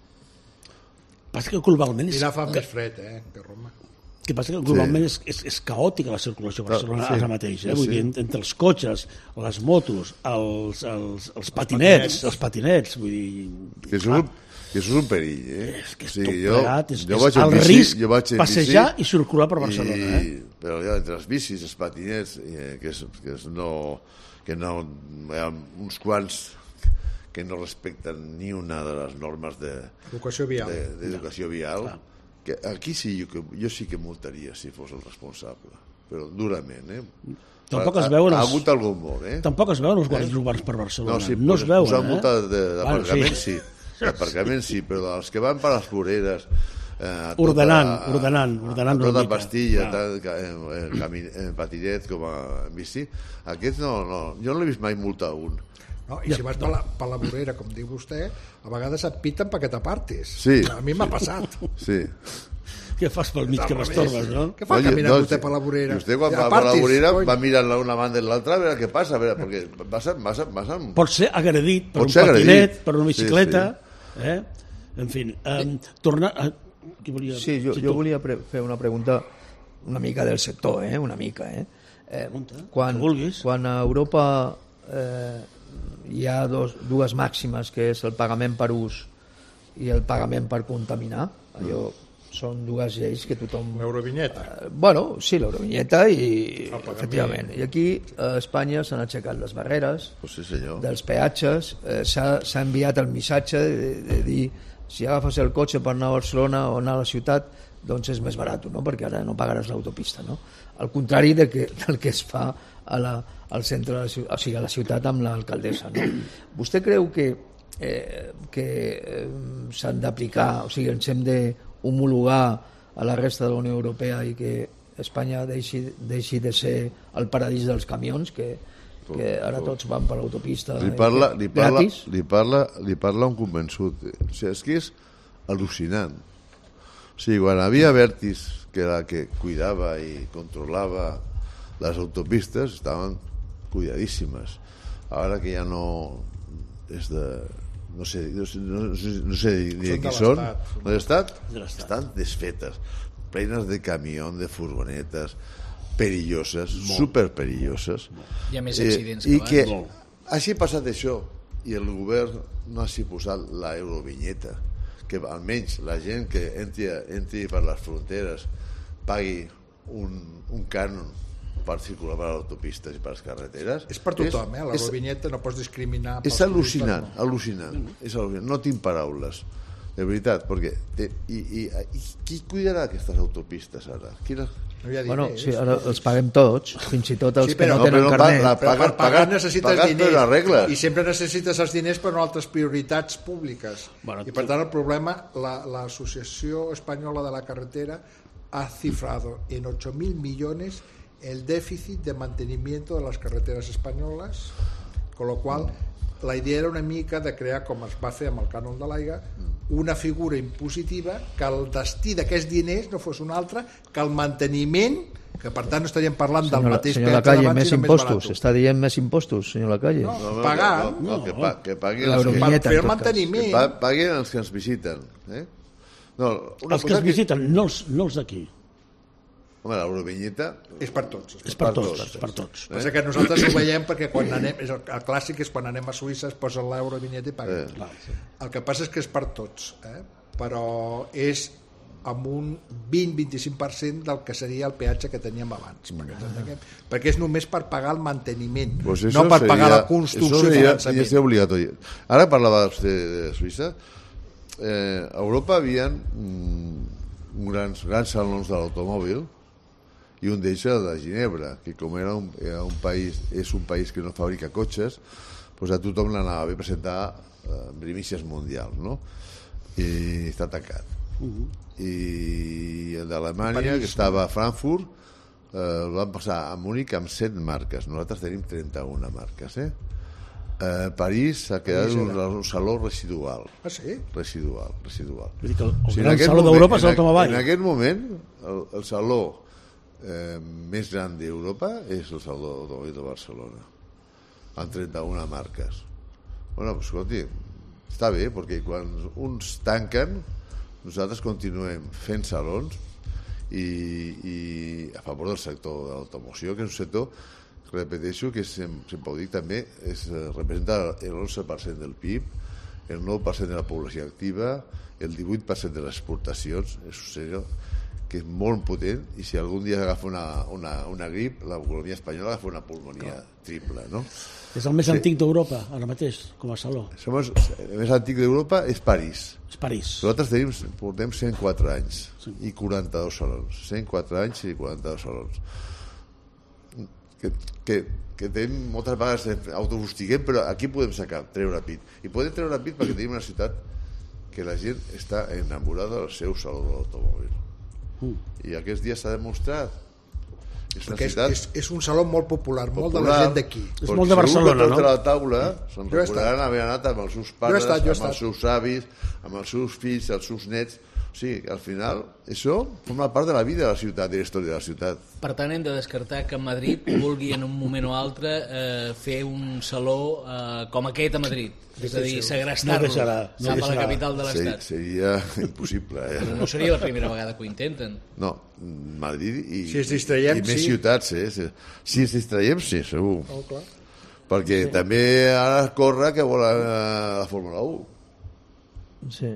S1: Passa que globalment és,
S3: Milà fa més fred, eh, que Roma.
S1: que passa que globalment
S4: Sí.
S1: és, és, és caòtica la circulació a Barcelona
S4: Sí.
S1: ara mateix. Eh? Vull
S4: Sí.
S1: dir, entre els cotxes, les motos, els, els, els patinets, els patinets, vull dir...
S4: Que això, és un, que això és un perill, eh?
S1: És que és
S4: O sigui,
S1: tot plegat, és,
S4: jo
S1: és
S4: vaig en
S1: el
S4: bici,
S1: risc
S4: jo vaig en
S1: passejar
S4: bici,
S1: i circular per Barcelona.
S4: i,
S1: Eh?
S4: Però ja, entre els bicis, els patinets, eh, que, és, que, és no, que no, hi ha uns quants que no respecten ni una de les normes de,
S3: Educació vial.
S4: de- d'educació vial, que aquí sí, jo, que- jo sí que multaria si fos el responsable, però durament, eh?
S1: Tampoc
S4: Ha-
S1: es veuen
S4: ha,
S1: els-
S4: ha hagut algun mort, eh?
S1: Tampoc es veuen els guàrdies urbans per Barcelona.
S4: No, sí,
S1: no es veuen,
S4: posar
S1: eh?
S4: multa de- d'aparcament,
S1: Bueno,
S4: sí. D'aparcament sí, però els que van per les voreres... Eh, a tota-
S1: Ordenant,
S4: a-
S1: ordenant,
S4: a-
S1: ordenant
S4: a
S1: una
S4: tota
S1: mica.
S4: pastilla,
S1: Clar.
S4: tant, que, eh, eh, cami- eh, patinet com a en bici, aquests no, no, jo no l'he vist mai multar un.
S3: No? I si vas per la, per la vorera, com diu vostè, a vegades et piten perquè t'apartis.
S4: Sí.
S3: A mi m'ha passat.
S4: Sí.
S1: Què fas pel mig que
S3: Al revés.
S1: m'estorbes, no?
S3: Què fa
S4: Oye,
S3: caminar
S4: no,
S3: vostè
S4: sí.
S3: per la vorera?
S4: I vostè quan
S3: Ja,
S4: va per la
S3: apartis,
S4: vorera
S3: coi.
S4: va mirant l'una banda i l'altra a veure què passa, a veure, perquè vas, a- vas, a- vas, a-
S1: Pot ser agredit per
S4: Pot
S1: un
S4: ser
S1: patinet,
S4: agredit.
S1: per una
S4: Sí,
S1: bicicleta... Eh? En fi, eh, tornar... A... Qui volia...
S5: Sí, jo,
S1: si
S5: jo
S1: tu-
S5: volia pre fer una pregunta una mica del sector, eh? una mica. Eh? Eh,
S1: Pregunta,
S5: quan,
S1: que vulguis.
S5: quan a Europa eh, hi ha dos, dues màximes, que és el pagament per ús i el pagament per contaminar, allò són dues lleis que tothom...
S3: L'eurovinyeta.
S5: Eh, Bueno, sí, l'eurovinyeta i,
S3: El pagament.
S5: efectivament, i aquí a Espanya s'han aixecat les barreres
S4: Pues sí, senyor.
S5: dels peatges, eh, s'ha s'ha enviat el missatge de, de dir si agafes el cotxe per anar a Barcelona o anar a la ciutat, doncs és més barat, no? Perquè ara no pagaràs l'autopista, no? Al contrari de que, del que es fa a la, al centre de la ciutat, o sigui, a la ciutat amb l'alcaldessa, no? Vostè creu que, eh, que eh, s'han d'aplicar, o sigui, ens hem d'homologar a la resta de la Unió Europea i que Espanya deixi, deixi de ser el paradís dels camions, que, que ara tots van per l'autopista
S4: Li parla,
S5: eh,
S4: li, parla,
S5: gratis.
S4: li, parla, li parla un convençut. O sigui, és que és al·lucinant. O sigui, quan havia Vertis, que era la que cuidava i controlava les autopistes, estaven cuidadíssimes. Ara que ja no és de... no sé, no sé, no sé, no sé ni de
S3: Són
S4: qui
S3: de
S4: són.
S3: l'Estat.
S4: No d'estat?
S1: De l'Estat.
S4: Estan desfetes, plenes de camió, de furgonetes, perilloses, superperilloses.
S2: Hi ha més accidents
S4: eh, i
S2: que
S4: que
S2: abans.
S4: hagi passat això i el govern no hagi posat la eurovinyeta, que almenys la gent que entri, entri per les fronteres pagui un, un cànon per circular per autopistes i per les carreteres.
S3: És per tothom, eh?
S4: és,
S3: L'eurovinyeta no pots discriminar.
S4: és
S3: pels
S4: al·lucinant,
S3: turistes,
S4: al·lucinant, és al·lucinant. No tinc paraules, de veritat, perquè te, i, i, i qui cuidarà aquestes autopistes ara? Quina...
S3: No hi ha
S5: Bueno,
S3: diners.
S5: sí, ara els paguem tots, fins i tot els
S3: Sí,
S5: que
S3: però-
S5: no tenen
S4: No, però no
S5: carnet.
S4: pa- la-
S3: Però per
S4: pagat-
S3: pagar
S4: pagat-
S3: necessites
S4: pagat per
S3: diners
S4: les regles.
S3: i sempre necessites els diners per altres prioritats públiques.
S1: Bueno,
S3: I per tant el problema, la, l'Associació Espanyola de la Carretera ha cifrado en ocho mil millones el déficit de mantenimiento de las carreteras españolas, con lo cual la idea era una mica de crear, com es va fer amb el cànon de l'aigua, una figura impositiva que el destí d'aquests diners no fos un altre que el manteniment, que per tant no estaríem parlant del
S5: Senyor,
S3: mateix
S5: senyor
S3: peatge
S5: Lacalle,
S3: d'abans,
S5: més
S3: sinó més
S5: impostos.
S3: barat.
S5: Està dient més impostos, senyor Lacalle.
S3: No.
S4: No, no,
S3: Pagar,
S4: no, no, que, pa, que paguin els que,
S5: L'eurovinyeta.
S3: Per fer
S5: en
S3: el
S5: tot cas.
S3: manteniment.
S4: que pa, paguin els que ens visiten. Eh? No, una
S1: Els que
S4: cosa
S1: es visiten, no els, no els d'aquí.
S4: Home, l'eurovinyeta...
S3: És per tots.
S1: És per
S4: Per
S1: tots,
S4: tots.
S1: per tots.
S3: Passa que nosaltres ho veiem perquè quan anem, és el, el clàssic és quan anem a Suïssa es posa l'eurovinyeta i paguem.
S4: Eh.
S3: El que passa és que és per tots, eh? Però és amb un vint a vint-i-cinc per cent del que seria el peatge que teníem abans, perquè, ens entenguem. Perquè és només per pagar el manteniment,
S4: Pues
S3: no
S4: eso
S3: per
S4: sería-
S3: pagar la
S4: eso
S3: construcció i
S4: sería,
S3: finançament.
S4: sería obligatorio. Ara parlava vostè de Suïssa. Eh, a Europa havia mm, grans, grans salons de l'automòbil i un d'ells era de Ginebra, que com era un, era un país, és un país que no fabrica cotxes, doncs a tothom l'anava a bé presentar eh, primícies mundials, no? I està tancat. Uh-huh. I el d'Alemanya, que estava a Frankfurt, eh, el van passar a Múnich amb set marques. Nosaltres tenim trenta-una marques, eh? eh, París s'ha quedat un, un saló residual.
S3: Ah, sí?
S4: Residual, residual.
S1: Vull dir que el, el
S4: O sigui, en
S1: gran
S4: aquest
S1: saló
S4: moment-
S1: d'Europa és
S4: en,
S1: l'Automobile.
S4: en aquest moment, el, el saló eh, més gran d'Europa és el saló d'Automòbil de Barcelona, amb trenta-una marques. Bueno, pues, escolti, està bé, perquè quan uns tanquen, nosaltres continuem fent salons i, i a favor del sector de l'automoció, que és un sector, repeteixo, que sempre ho dic també, és, representa l'onze per cent del P I B, el nou per cent de la població activa, el divuit per cent de les exportacions, és un sector que és molt potent, i si algun dia agafa una, una, una grip, l'economia espanyola agafa una pulmonia triple, no?
S1: És el més
S4: Sí.
S1: antic d'Europa, ara mateix, com a saló.
S4: Som el, el més antic d'Europa és París.
S1: És París.
S4: Nosaltres tenim, portem cent quatre anys i quaranta-dos salons. cent quatre anys i quaranta-dos salons. Que, que, que tenim moltes vegades autobustiguem, però aquí podem sacar, treure pit. I podem treure pit perquè tenim una ciutat que la gent està enamorada del seu saló de l'automòbil.
S1: Mm.
S4: I aquests dies s'ha demostrat. És una
S3: Perquè és,
S4: ciutat
S3: és, és un saló molt popular, molt de la
S4: popular,
S3: gent d'aquí.
S1: És
S4: perquè
S1: molt de Barcelona,
S4: segur que tots
S1: no?
S4: a la taula se'n
S3: Jo he
S4: recordaran haver anat amb els seus
S3: Jo he
S4: pares,
S3: estat, jo he
S4: amb els
S3: estat.
S4: seus avis, amb els seus fills, els seus nets. O sigui, al final, això forma part de la vida de la ciutat, de la història de la ciutat.
S2: Per tant, hem de descartar que Madrid vulgui en un moment o altre eh, fer un saló eh, com aquest a Madrid. És a dir,
S1: No
S2: segrestar-lo
S1: deixarà, no
S2: cap a la
S1: deixarà.
S2: capital de
S4: Seria,
S2: l'Estat.
S4: seria impossible,
S2: Però
S4: eh?
S2: no seria la primera vegada que ho intenten.
S4: No, Madrid i,
S3: Si ens distraiem,
S4: i més
S3: sí.
S4: ciutats, eh? Si- Si ens distraiem, sí, segur.
S3: Oh, clar.
S4: Perquè també ara corre que volen eh, la Fórmula u.
S5: Sí.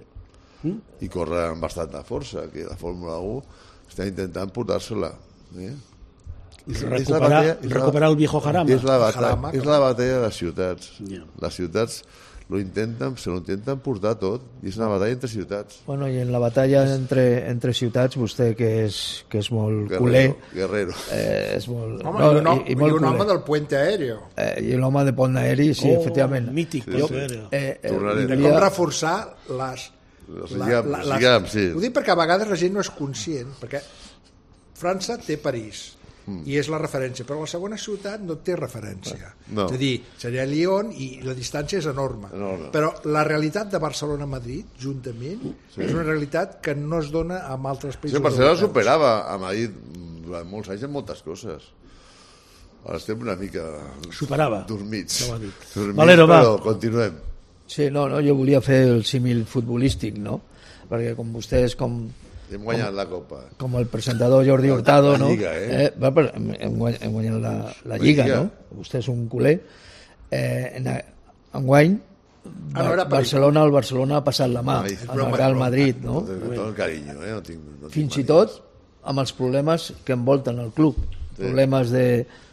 S4: I corre amb bastanta força, que la Fórmula u està intentant portar-se-la. Eh? És la
S1: Recuperar,
S4: batalla- és la-
S1: recuperar el viejo jarama.
S4: És la, batalla,
S3: Jarama,
S4: és la batalla de les ciutats.
S1: Ja.
S4: Les ciutats lo intenten, se lo intenten portar tot, i és una batalla entre ciutats.
S5: Bueno, i en la batalla entre, entre ciutats, vostè que és, que és molt culer,
S4: Guerrero.
S5: eh, és molt...
S3: Home, no, i un, home,
S5: i, i
S3: i
S5: molt
S3: un home
S5: culer.
S3: del puente aéreo.
S5: Eh, I l'home de pont aeri, sí,
S1: Oh,
S5: efectivament.
S1: mític,
S5: Jo,
S1: Pont Aeri.
S5: eh, eh,
S4: Tornarem.
S3: De
S5: volia-
S3: com reforçar les...
S4: Els lligams, els lligams, sí.
S3: Ho dic perquè a vegades la gent no és conscient, perquè França té París, mm. i és la referència, però la segona ciutat no té referència.
S4: No.
S3: És a dir, seria Lyon i la distància és enorme.
S4: Enorme.
S3: Però la realitat de Barcelona-Madrid, juntament, sí. és una realitat que no es dona amb altres
S4: Sí,
S3: països
S4: Barcelona
S3: europeus.
S4: superava a Madrid durant molts anys en moltes coses. Ara estem una mica
S1: Superava.
S4: dormits.
S1: Ja ho ha dit.
S4: dormits
S1: Valero, va.
S4: però continuem.
S5: Sí, no, no, jo volia fer el símil futbolístic, no? Perquè com vostès, com,
S4: Hem guanyat la Copa.
S5: com el presentador Jordi Hurtado,
S4: La
S5: no?
S4: Lliga, eh?
S5: va, però hem, hem guany- hem guanyat la, la Lliga,
S4: Lliga.
S5: no? Vostè és un culer. Eh, en, enguany,
S3: Ah, no, era per-
S5: Barcelona, el Barcelona ha passat la mà
S4: Ai,
S5: al Real Madrid, no?
S4: No té tot el carinyo, eh? No tinc, no tinc
S5: Fins i
S4: mania.
S5: tot amb els problemes que envolten el club. Problemes de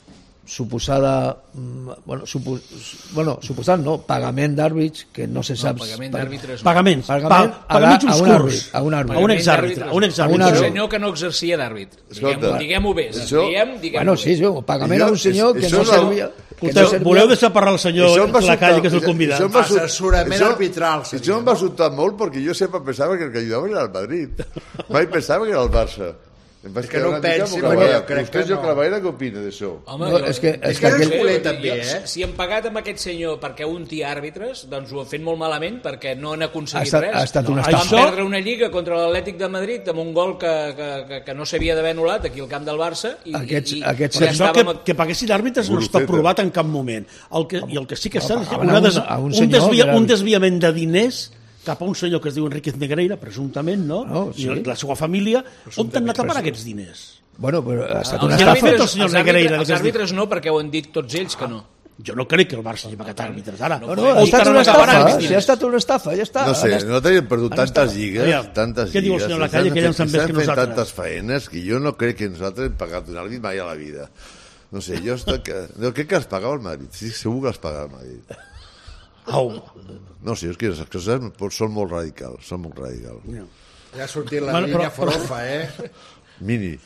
S5: suposada mm, bueno, supo, bueno, suposat no, pagament d'àrbits que no se sap
S2: pagament
S5: pa-
S2: d'àrbitres no.
S1: Pagaments.
S5: Pagament
S1: Pa-
S5: a,
S1: pagaments
S5: la- a un
S1: obscurs.
S5: àrbit, a un àrbit.
S1: A un exàrbitre, a un
S2: A
S1: exàrbitre.
S5: un
S2: un
S5: àrbitre.
S2: senyor que no exercia d'àrbit.
S4: Escolta,
S2: Diguem-ho diguem bé.
S4: això-
S2: Diguem, diguem
S5: Bueno, sí, sí, pagament
S4: I jo-
S5: a un senyor que
S4: això
S5: no
S4: és la-
S5: servia... Que no
S1: Escolteu,
S5: servia...
S1: voleu deixar parlar el senyor
S4: Això em va
S1: la calle,
S4: sobtar-
S1: que és el
S4: això-
S1: convidat?
S4: això em va so-
S3: Assessorament
S4: això-
S3: arbitral, seria,
S4: Això em va
S3: no?
S4: sobtar molt perquè jo sempre pensava que el que ajudava era el Madrid. Mai pensava que era el Barça. Em vaig
S3: que
S4: quedar
S3: no
S4: una mica
S3: pensi,
S4: bocabada.
S3: perquè jo crec
S4: Vostè,
S3: que
S4: jo
S3: no.
S4: Claveira, què opina d'això?
S2: Home,
S5: No,
S2: jo-
S5: és que- és
S2: és
S5: que
S2: no
S5: aquell-
S2: sé,
S3: culer
S2: vull dir,
S3: també,
S2: jo,
S3: eh?
S2: si- Si hem pagat amb aquest senyor perquè un tia àrbitres, doncs ho ha fet molt malament perquè no han
S5: Ha
S2: aconseguit
S5: estat-
S2: res.
S5: ha estat una
S2: Van
S1: estafa.
S2: perdre una lliga contra l'Atlètic de Madrid amb un gol que, que, que, que no s'havia d'haver anul·lat aquí al camp del Barça. I,
S5: Aquests-
S2: i,
S5: aquests-
S2: i
S1: Però
S2: ja
S1: això
S2: estàvem...
S1: que, que paguessin àrbitres no està
S4: Buroceta.
S1: provat en cap moment. El que, I el que sí que està és
S5: pagaven
S1: una
S5: a un-
S1: des,
S5: a un
S1: un,
S5: senyor
S1: desvia,
S5: que era-
S1: un desviament de diners cap a un senyor que es diu Enriquez Negreira, presumptament, no?
S5: Oh, sí.
S1: I la seva família. On t'han anat a parar aquests diners?
S5: Bueno, però ha estat
S2: Els
S5: una
S1: Què ha
S5: estafa.
S1: fet el senyor
S2: els
S1: Negreira,
S2: àrbitres, els
S1: que es diu?
S2: àrbitres no, perquè ho han dit tots ells que no.
S1: Jo no crec que el Barça hagi pagat àrbitres, ara.
S2: No,
S5: No, no,
S2: podem
S5: ha
S2: dir
S5: estat
S2: que no
S5: una
S2: acabaran
S5: estafa,
S2: aquests
S5: si ha
S2: diners.
S5: estat una estafa, ja està.
S4: No sé,
S5: Han est-
S4: nosaltres hem perdut tantes lligues,
S1: Aviam,
S4: tantes
S1: què diu el
S4: lligues,
S1: senyor Lacalle, que ja en sap més
S4: estan
S1: que
S4: fent
S1: nosaltres?
S4: tantes faenes que jo no crec que nosaltres hem pagat un àrbit mai a la vida. No sé, jo estic, que, no, crec que els pagava el Madrid, sí, segur que els pagava el Madrid.
S1: Au.
S4: No sé, és que les coses són molt radicals, són molt radicals.
S3: Ja ha sortit la
S1: Bueno,
S3: línia
S1: però-
S3: forofa, eh?
S4: Mini.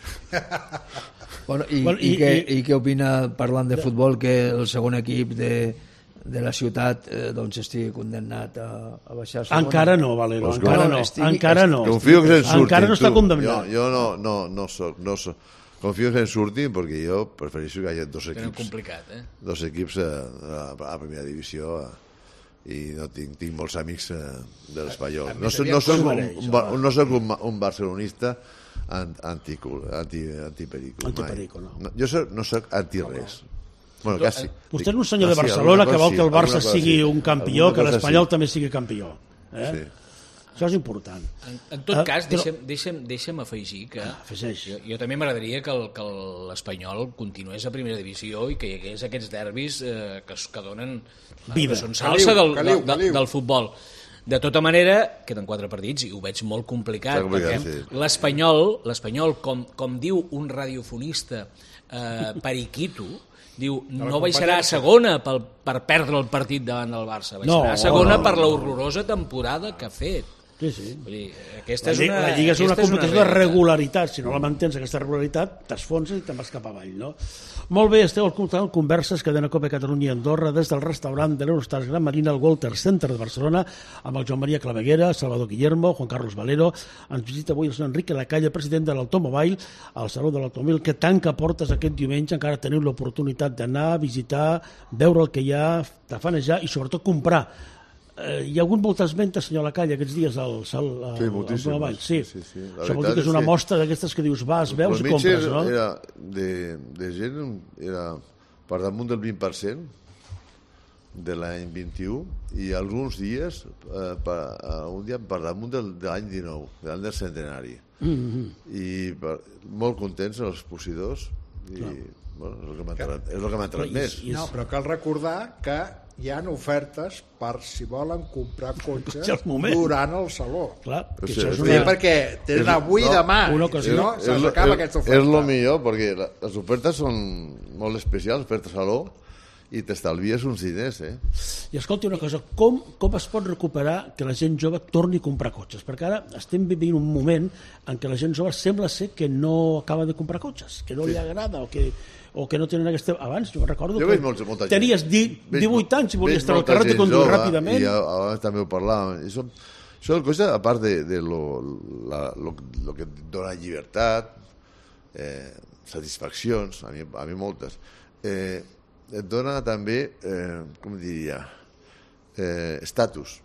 S5: Bueno, i,
S1: Bueno,
S5: i,
S1: i-
S5: què,
S1: i-
S5: i què opina, parlant de futbol, que el segon equip de, de la ciutat eh, doncs estigui condemnat a, a baixar a segona?
S1: Encara no, Valero,
S4: Pues
S1: encara
S5: no,
S1: no,
S5: estigui-
S1: encara no.
S4: Confio que se'n surtin.
S1: Encara no està
S4: tu.
S1: condemnat.
S4: Jo, jo no, no, no soc... No soc confio que en surtin, perquè jo prefereixo que hi hagi dos
S2: Tenen
S4: equips.
S2: complicat, eh?
S4: Dos equips a, a, a primera divisió a, i no tinc, tinc molts amics eh, de l'Espanyol. No, soc- no soc un, un, bar- no soc un, un barcelonista an- anticul, anti, antiperico.
S1: Antiperico,
S4: mai.
S1: no.
S4: Jo soc, no soc anti-res. Bueno, quasi.
S1: Vostè és un senyor de
S4: Ah, sí,
S1: Barcelona
S4: alguna
S1: que
S4: cosa
S1: vol que el
S4: sí,
S1: Barça
S4: alguna cosa
S1: sigui
S4: sí.
S1: un campió,
S4: Alguna
S1: que
S4: cosa
S1: l'Espanyol
S4: sí.
S1: també sigui campió. Eh?
S4: Sí.
S1: Això és important.
S2: En, en tot
S1: Ah,
S2: cas,
S1: però-
S2: deixa'm, deixa'm, deixa'm afegir que
S1: afegeix.
S2: jo, jo també m'agradaria que el- que l'Espanyol continués a primera divisió i que hi hagués aquests derbis eh, que, es- que donen
S1: Vida.
S2: que són salsa
S3: Caliu,
S2: del,
S3: caliu,
S2: del,
S3: caliu.
S2: del futbol. De tota manera, queden quatre partits i ho veig molt complicat,
S4: Està complicat,
S2: perquè
S4: sí.
S2: l'Espanyol, l'Espanyol com, com diu un radiofonista eh, periquito, diu, no baixarà a segona pel, per perdre el partit davant del Barça, baixarà
S1: No,
S2: a segona
S1: no,
S2: per
S1: no.
S2: l'horrorosa temporada que ha fet.
S1: Sí, sí.
S2: Vull dir, aquesta
S1: La,
S2: és
S1: Lliga,
S2: una,
S1: la Lliga és una
S2: aquesta
S1: competició de
S2: realitat.
S1: regularitat. Si no la mantens, aquesta regularitat, t'esfonses i te'n vas cap avall. No? Molt bé, esteu al comptant converses Cadena Cope Catalunya i Andorra des del restaurant de l'Eurostars Gran Marina al Walter Center de Barcelona amb el Joan Maria Claveguera, Salvador Guillermo, Juan Carlos Valero. Ens visita avui el senyor Enrique Lacalle, president de l'Automobile, al Saló de l'Automòbil, que tanca portes aquest diumenge. Encara teniu l'oportunitat d'anar, visitar, veure el que hi ha, tafanejar i sobretot comprar. Eh, hi ha hagut moltes ventes, senyor Lacalle, aquests dies al Sal al,
S4: Sí, moltíssimes.
S1: al Automòbil. Sí,
S4: Sí, sí. La
S1: Això vol dir
S4: veritat
S1: que és
S4: és
S1: una
S4: que-
S1: mostra d'aquestes que dius, vas, veus i
S4: El mitjà
S1: compres, no?
S4: era de, de gent era per damunt del vint per cent de l'any vint-i-u i alguns dies eh, per, eh, un dia per damunt del, de l'any dinou, de l'any del centenari. Mm -hmm. I per, molt contents els expositors i bueno, és el que m'ha entrat, és el que m'ha entrat
S1: I-
S4: més.
S1: i-
S3: No, però cal recordar que hi ha ofertes per si volen comprar cotxes
S1: És el moment.
S3: durant el saló.
S1: Clar, que
S4: O
S1: això
S4: sigui,
S1: és
S3: Sí,
S1: una...
S3: perquè tenen
S4: És-
S3: avui i
S4: no,
S3: demà,
S1: una
S3: i
S1: ocasió.
S3: si no,
S4: És-
S3: s'acaba
S4: és-
S3: aquesta
S4: És
S3: oferta.
S4: el millor perquè la, les ofertes són molt especials, ofertes saló, i t'estalvies uns diners, eh?
S1: I escolti una cosa, com, com es pot recuperar que la gent jove torni a comprar cotxes? Perquè ara estem vivint un moment en què la gent jove sembla ser que no acaba de comprar cotxes, que no li agrada o que, o que no tenen aquesta... Abans, jo recordo
S4: Jo
S1: que
S4: veig molta, molta gent.
S1: tenies di,
S4: Veig
S1: divuit anys i
S4: veig
S1: volies estar al
S4: molta
S1: carrer de
S4: gent
S1: conduir
S4: jove,
S1: ràpidament.
S4: I a- abans també ho parlàvem. Això, això del cotxe, a part de, de lo, la, lo, lo que et dona llibertat, eh, satisfaccions, a mi, a mi moltes, eh, et dona també, eh, com diria, eh, estatus.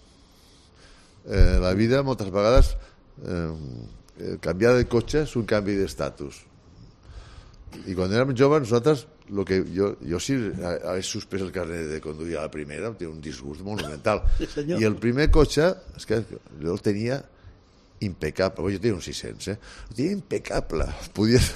S4: Eh, la vida, moltes vegades, eh, canviar de cotxe és un canvi d'estatus. I quan érem joves, nosaltres, lo que jo, jo sí he suspès el carnet de conduir a la primera, té un disgust monumental.
S1: Sí, senyor.
S4: I el primer cotxe, és que jo el tenia impecable, jo tenia un sis-cents, eh? El tenia impecable, podies...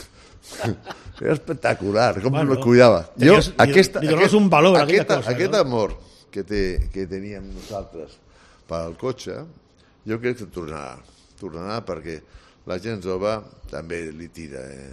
S4: Era espectacular, com
S1: Bueno,
S4: lo cuidava. Jo,
S1: tenies- li-
S4: aquesta,
S1: li donaves un valor a aquella
S4: aquesta,
S1: cosa,
S4: aquest
S1: no?
S4: amor que, té, que teníem nosaltres per al cotxe, jo crec que tornarà, tornarà perquè la gent jove també li tira. Eh?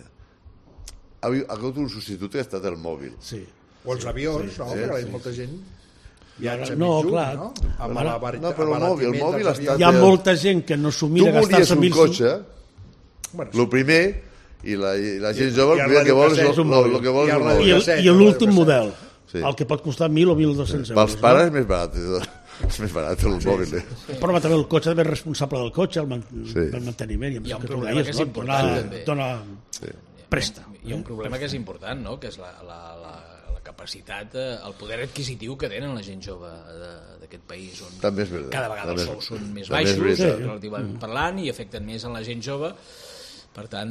S4: Ha havi- ha hagut un substitut que ha estat el mòbil.
S1: Sí.
S3: O els avions, no?
S4: sí,
S3: Perquè
S4: sí.
S3: molta gent viatja
S1: No,
S3: mig junt,
S1: clar.
S3: no? Amb
S1: Ara-
S3: l'abarit-
S4: No, però el mòbil, el
S3: abaratiment
S4: mòbil
S3: dels
S4: està-
S3: avions.
S1: Hi ha
S4: Però-
S1: molta gent que no s'ho
S4: Tu
S1: mira
S4: volies
S1: gastar-se
S4: un
S1: mil...
S4: cotxe,
S3: Bueno,
S4: el primer, i la, i la gent jove
S3: i
S4: el
S3: el
S4: primer que vol és
S3: radiocasset,
S4: el,
S1: un
S4: el,
S1: mòbil.
S4: el que vol
S3: I
S4: és
S3: el
S4: un
S1: I,
S4: mòbil.
S1: el,
S3: Casset,
S1: i
S3: el
S1: l'últim
S3: casset.
S1: model,
S4: Sí.
S1: el que pot costar mil o mil dos-cents euros.
S4: Pels pares és més barat. És més barat el mòbil. Eh?
S1: No? Però també el cotxe també és responsable del cotxe, el, man
S4: Sí.
S1: el manteniment. I,
S2: Hi ha un
S1: que tu
S2: problema
S1: deies,
S2: que és
S1: no?
S2: important,
S1: Dona,
S2: també.
S1: dona
S4: Sí.
S1: presta.
S2: Hi ha un problema que és important, no? Que és la, la, la, la capacitat, eh, el poder adquisitiu que tenen la gent jove de- d'aquest país, on
S4: També és veritat.
S2: cada vegada
S4: També
S2: els
S4: és-
S2: sous són més
S4: també és
S2: baixos,
S4: veritat.
S2: relativament parlant, i afecten més en la gent jove. Per tant,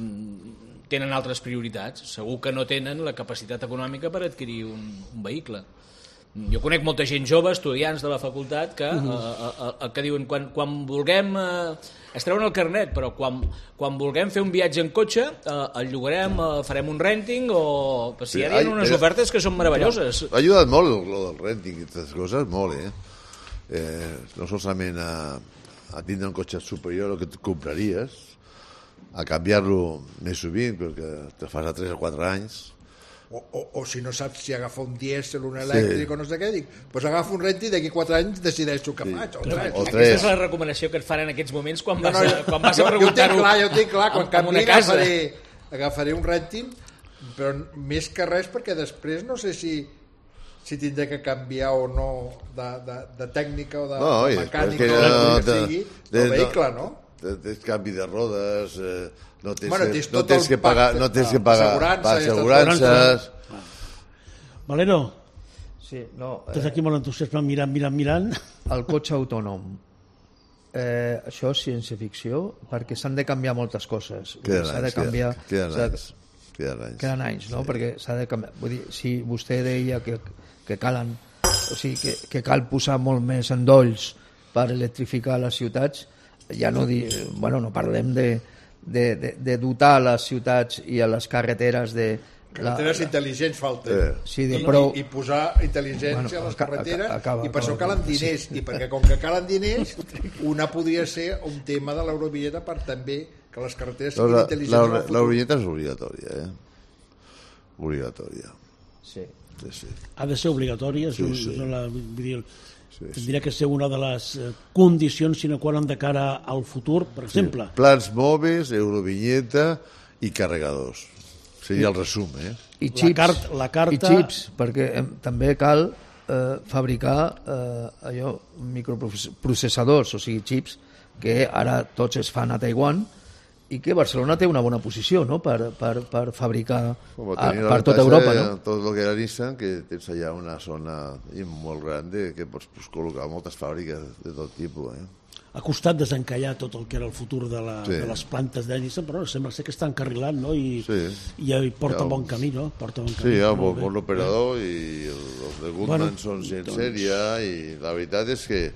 S2: tenen altres prioritats. Segur que no tenen la capacitat econòmica per adquirir un, un vehicle. Jo conec molta gent jove, estudiants de la facultat, que, uh -huh. eh, eh, que diuen quan, quan vulguem... Eh, es treuen el carnet, però quan, quan vulguem fer un viatge en cotxe, eh, el llogarem, eh, farem un renting, o... Però si hi ha
S4: ai,
S2: unes
S4: eh,
S2: ofertes que són meravelloses.
S4: Ha ajudat molt el, el del renting i aquestes coses, molt, eh? eh no solament a, a tindre un cotxe superior al que tu compraries, a canviar-lo més sovint, perquè te fas a tres o quatre anys.
S3: O, o, o si no saps si agafa un dièsel, un elèctric o no sé què, dic, doncs agafa un renti i d'aquí quatre anys decideixo què faig. O tres.
S4: O
S2: Aquesta
S4: tres.
S2: és la recomanació que et fan en aquests moments quan
S3: No,
S2: vas,
S3: no,
S2: a,
S3: jo-
S2: quan vas
S3: jo,
S2: a
S3: jo ho tinc
S2: preguntar-ho
S3: clar, jo ho tinc clar, quan
S2: amb- amb
S3: canvi
S2: una casa.
S3: agafaré, agafaré un renting, però més que res perquè després no sé si si tindré que canviar o no de, de, de tècnica o de,
S4: No,
S3: de
S4: i després
S3: mecànica
S4: que
S3: o de
S4: no
S3: que
S4: te-
S3: sigui
S4: de-
S3: el vehicle, no?
S4: tens canvi de rodes, eh, no tens,
S3: Bueno,
S4: que,
S3: tens
S4: no
S3: tot
S4: tens
S3: el
S4: que pagar,
S3: pacte,
S4: no tens que
S3: ah,
S4: pagar
S3: assegurança,
S4: assegurances.
S1: Valero,
S5: Sí, no,
S1: estàs
S5: eh,
S1: aquí molt entusiasmat mirant, mirant, mirant.
S5: el cotxe autònom. Eh, això és ciència-ficció perquè s'han de canviar moltes coses.
S4: Queden
S5: S'ha de
S4: anys,
S5: canviar...
S4: queden,
S5: s'ha-
S4: queden anys. Queden anys.
S5: Queden anys, no? Sí. Perquè s'ha de canviar. Vull dir, si vostè deia que, que calen, o sigui, que, que cal posar molt més endolls per electrificar les ciutats, ja no di, bueno, no parlem de, de, de, de dotar les ciutats i a les carreteres de
S3: Carreteres la, intel·ligents falten.
S4: Eh.
S5: Sí, de,
S3: I,
S5: però...
S3: i, I posar intel·ligència bueno, a les carreteres
S5: acaba,
S3: i per
S5: acaba,
S3: això calen
S5: acaba,
S3: diners.
S5: sí.
S3: I perquè com que calen diners, una podria ser un tema de l'eurovilleta per també que les carreteres siguin
S4: La,
S3: intel·ligents
S4: la,
S3: en el futur.
S4: l'eurovilleta és obligatòria, eh? Obligatòria.
S5: Sí.
S4: Sí, sí.
S1: Ha de ser obligatòria, és
S4: Sí,
S1: un,
S4: sí.
S1: és la, vull dir,
S4: Sí, sí.
S1: tindria que ser una de les eh, condicions sine qua non de cara al futur, per exemple.
S4: Plans mòbils, eurovinyeta i carregadors. Seria el resum, eh?
S5: I
S1: La
S5: xips,
S1: cart- la carta-
S5: i xips perquè eh, també cal eh, fabricar eh, allò, microprocessadors, o sigui, xips que ara tots es fan a Taiwan i que Barcelona té una bona posició, no?, per, per, per fabricar
S4: Com
S5: a,
S4: tenir
S5: per tota Europa, no?
S4: Tot el que era Nissan, que tens allà una zona molt gran que pots pues, col·locar moltes fàbriques de tot tipus, eh?
S1: Ha costat desencallar tot el que era el futur de, la,
S4: Sí.
S1: de les plantes de Nissan, però sembla ser que està encarrilant, no? I,
S4: Sí.
S1: i, i porta
S4: Ja,
S1: bon camí, no? Porta bon camí.
S4: Sí, hi ha
S1: Molt
S4: bon,
S1: bé.
S4: bon operador i els de Goodman
S1: Bueno,
S4: són gent
S1: doncs-
S4: sèria i la veritat és que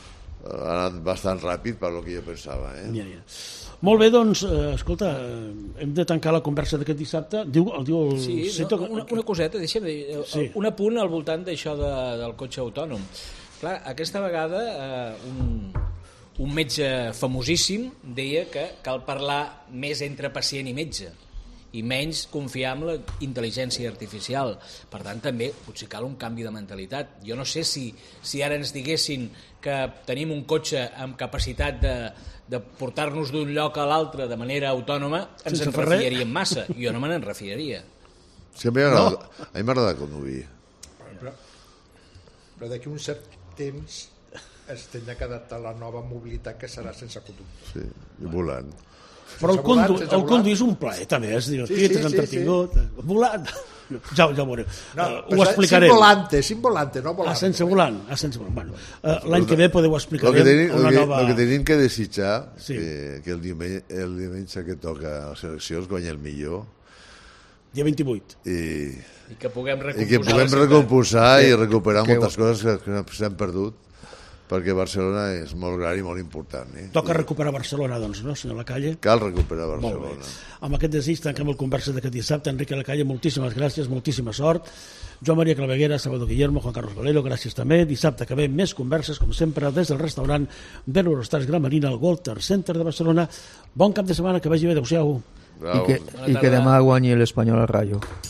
S4: ha anat bastant ràpid per lo que jo pensava, eh?
S1: Ja, ja. Molt bé, doncs, eh, escolta, eh, hem de tancar la conversa d'aquest dissabte. Diu, el diu el
S2: Sí,
S1: Cito
S2: no,
S1: que-
S2: una, una coseta, deixa'm dir, eh,
S1: Sí.
S2: un apunt al voltant d'això de, del cotxe autònom. Clar, aquesta vegada eh, un, un metge famosíssim deia que cal parlar més entre pacient i metge i menys confiar en la intel·ligència artificial. Per tant, també potser cal un canvi de mentalitat. Jo no sé si, si ara ens diguessin que tenim un cotxe amb capacitat de, de portar-nos d'un lloc a l'altre de manera autònoma, ens
S1: Sense
S2: en
S1: fer res.
S2: refiaríem massa. Jo no me n'en refiaria.
S4: Sí, a mi m'agrada no. a mi m'agrada conduir.
S3: Però, però d'aquí un cert temps es tindrà que adaptar a la nova mobilitat que serà sense conductor.
S4: Sí, i volant.
S1: Però el,
S3: Sense volant,
S1: condu
S3: sense
S1: el
S3: volant.
S1: conduir és un plaer, també, és divertit,
S3: Sí, sí,
S1: és
S3: sí,
S1: entretingut. Volant. Ja, ja ho veureu.
S3: No,
S1: Uh,
S3: però
S1: ho explicarem.
S3: Sin volante, sin volante, no volante.
S1: Ah, sense volant. Ah, sense volant. Bueno, uh, l'any que ve podeu explicar
S4: Lo que tenim,
S1: una
S4: lo que,
S1: nova...
S4: lo que tenim que desitjar
S1: Sí.
S4: que, que el, diumenge, el diumenge que toca a les eleccions guanya el millor
S1: Dia vint-i-vuit.
S4: i,
S2: I que puguem
S4: i
S2: recomposar
S4: que
S2: la
S4: puguem
S2: ciutat.
S4: recompensar i recuperar
S5: que-
S4: moltes coses que, que s'han perdut perquè Barcelona és molt gran i molt important. Eh?
S1: Toca recuperar Barcelona, doncs, no, senyor Lacalle?
S4: Cal recuperar
S1: Molt bé.
S4: Barcelona.
S1: Amb aquest desig tanquem el conversa d'aquest dissabte. Enrique Lacalle, moltíssimes gràcies, moltíssima sort. Joan Maria Claveguera, Salvador Guillermo, Juan Carlos Valero, gràcies també. Dissabte que ve més converses, com sempre, des del restaurant de l'Eurostars Gran Marina, al Walter Center de Barcelona. Bon cap de setmana, que vagi bé, adeu-siau.
S5: I
S4: Bravo.
S5: que, i que demà guanyi l'Espanyol al Rayo.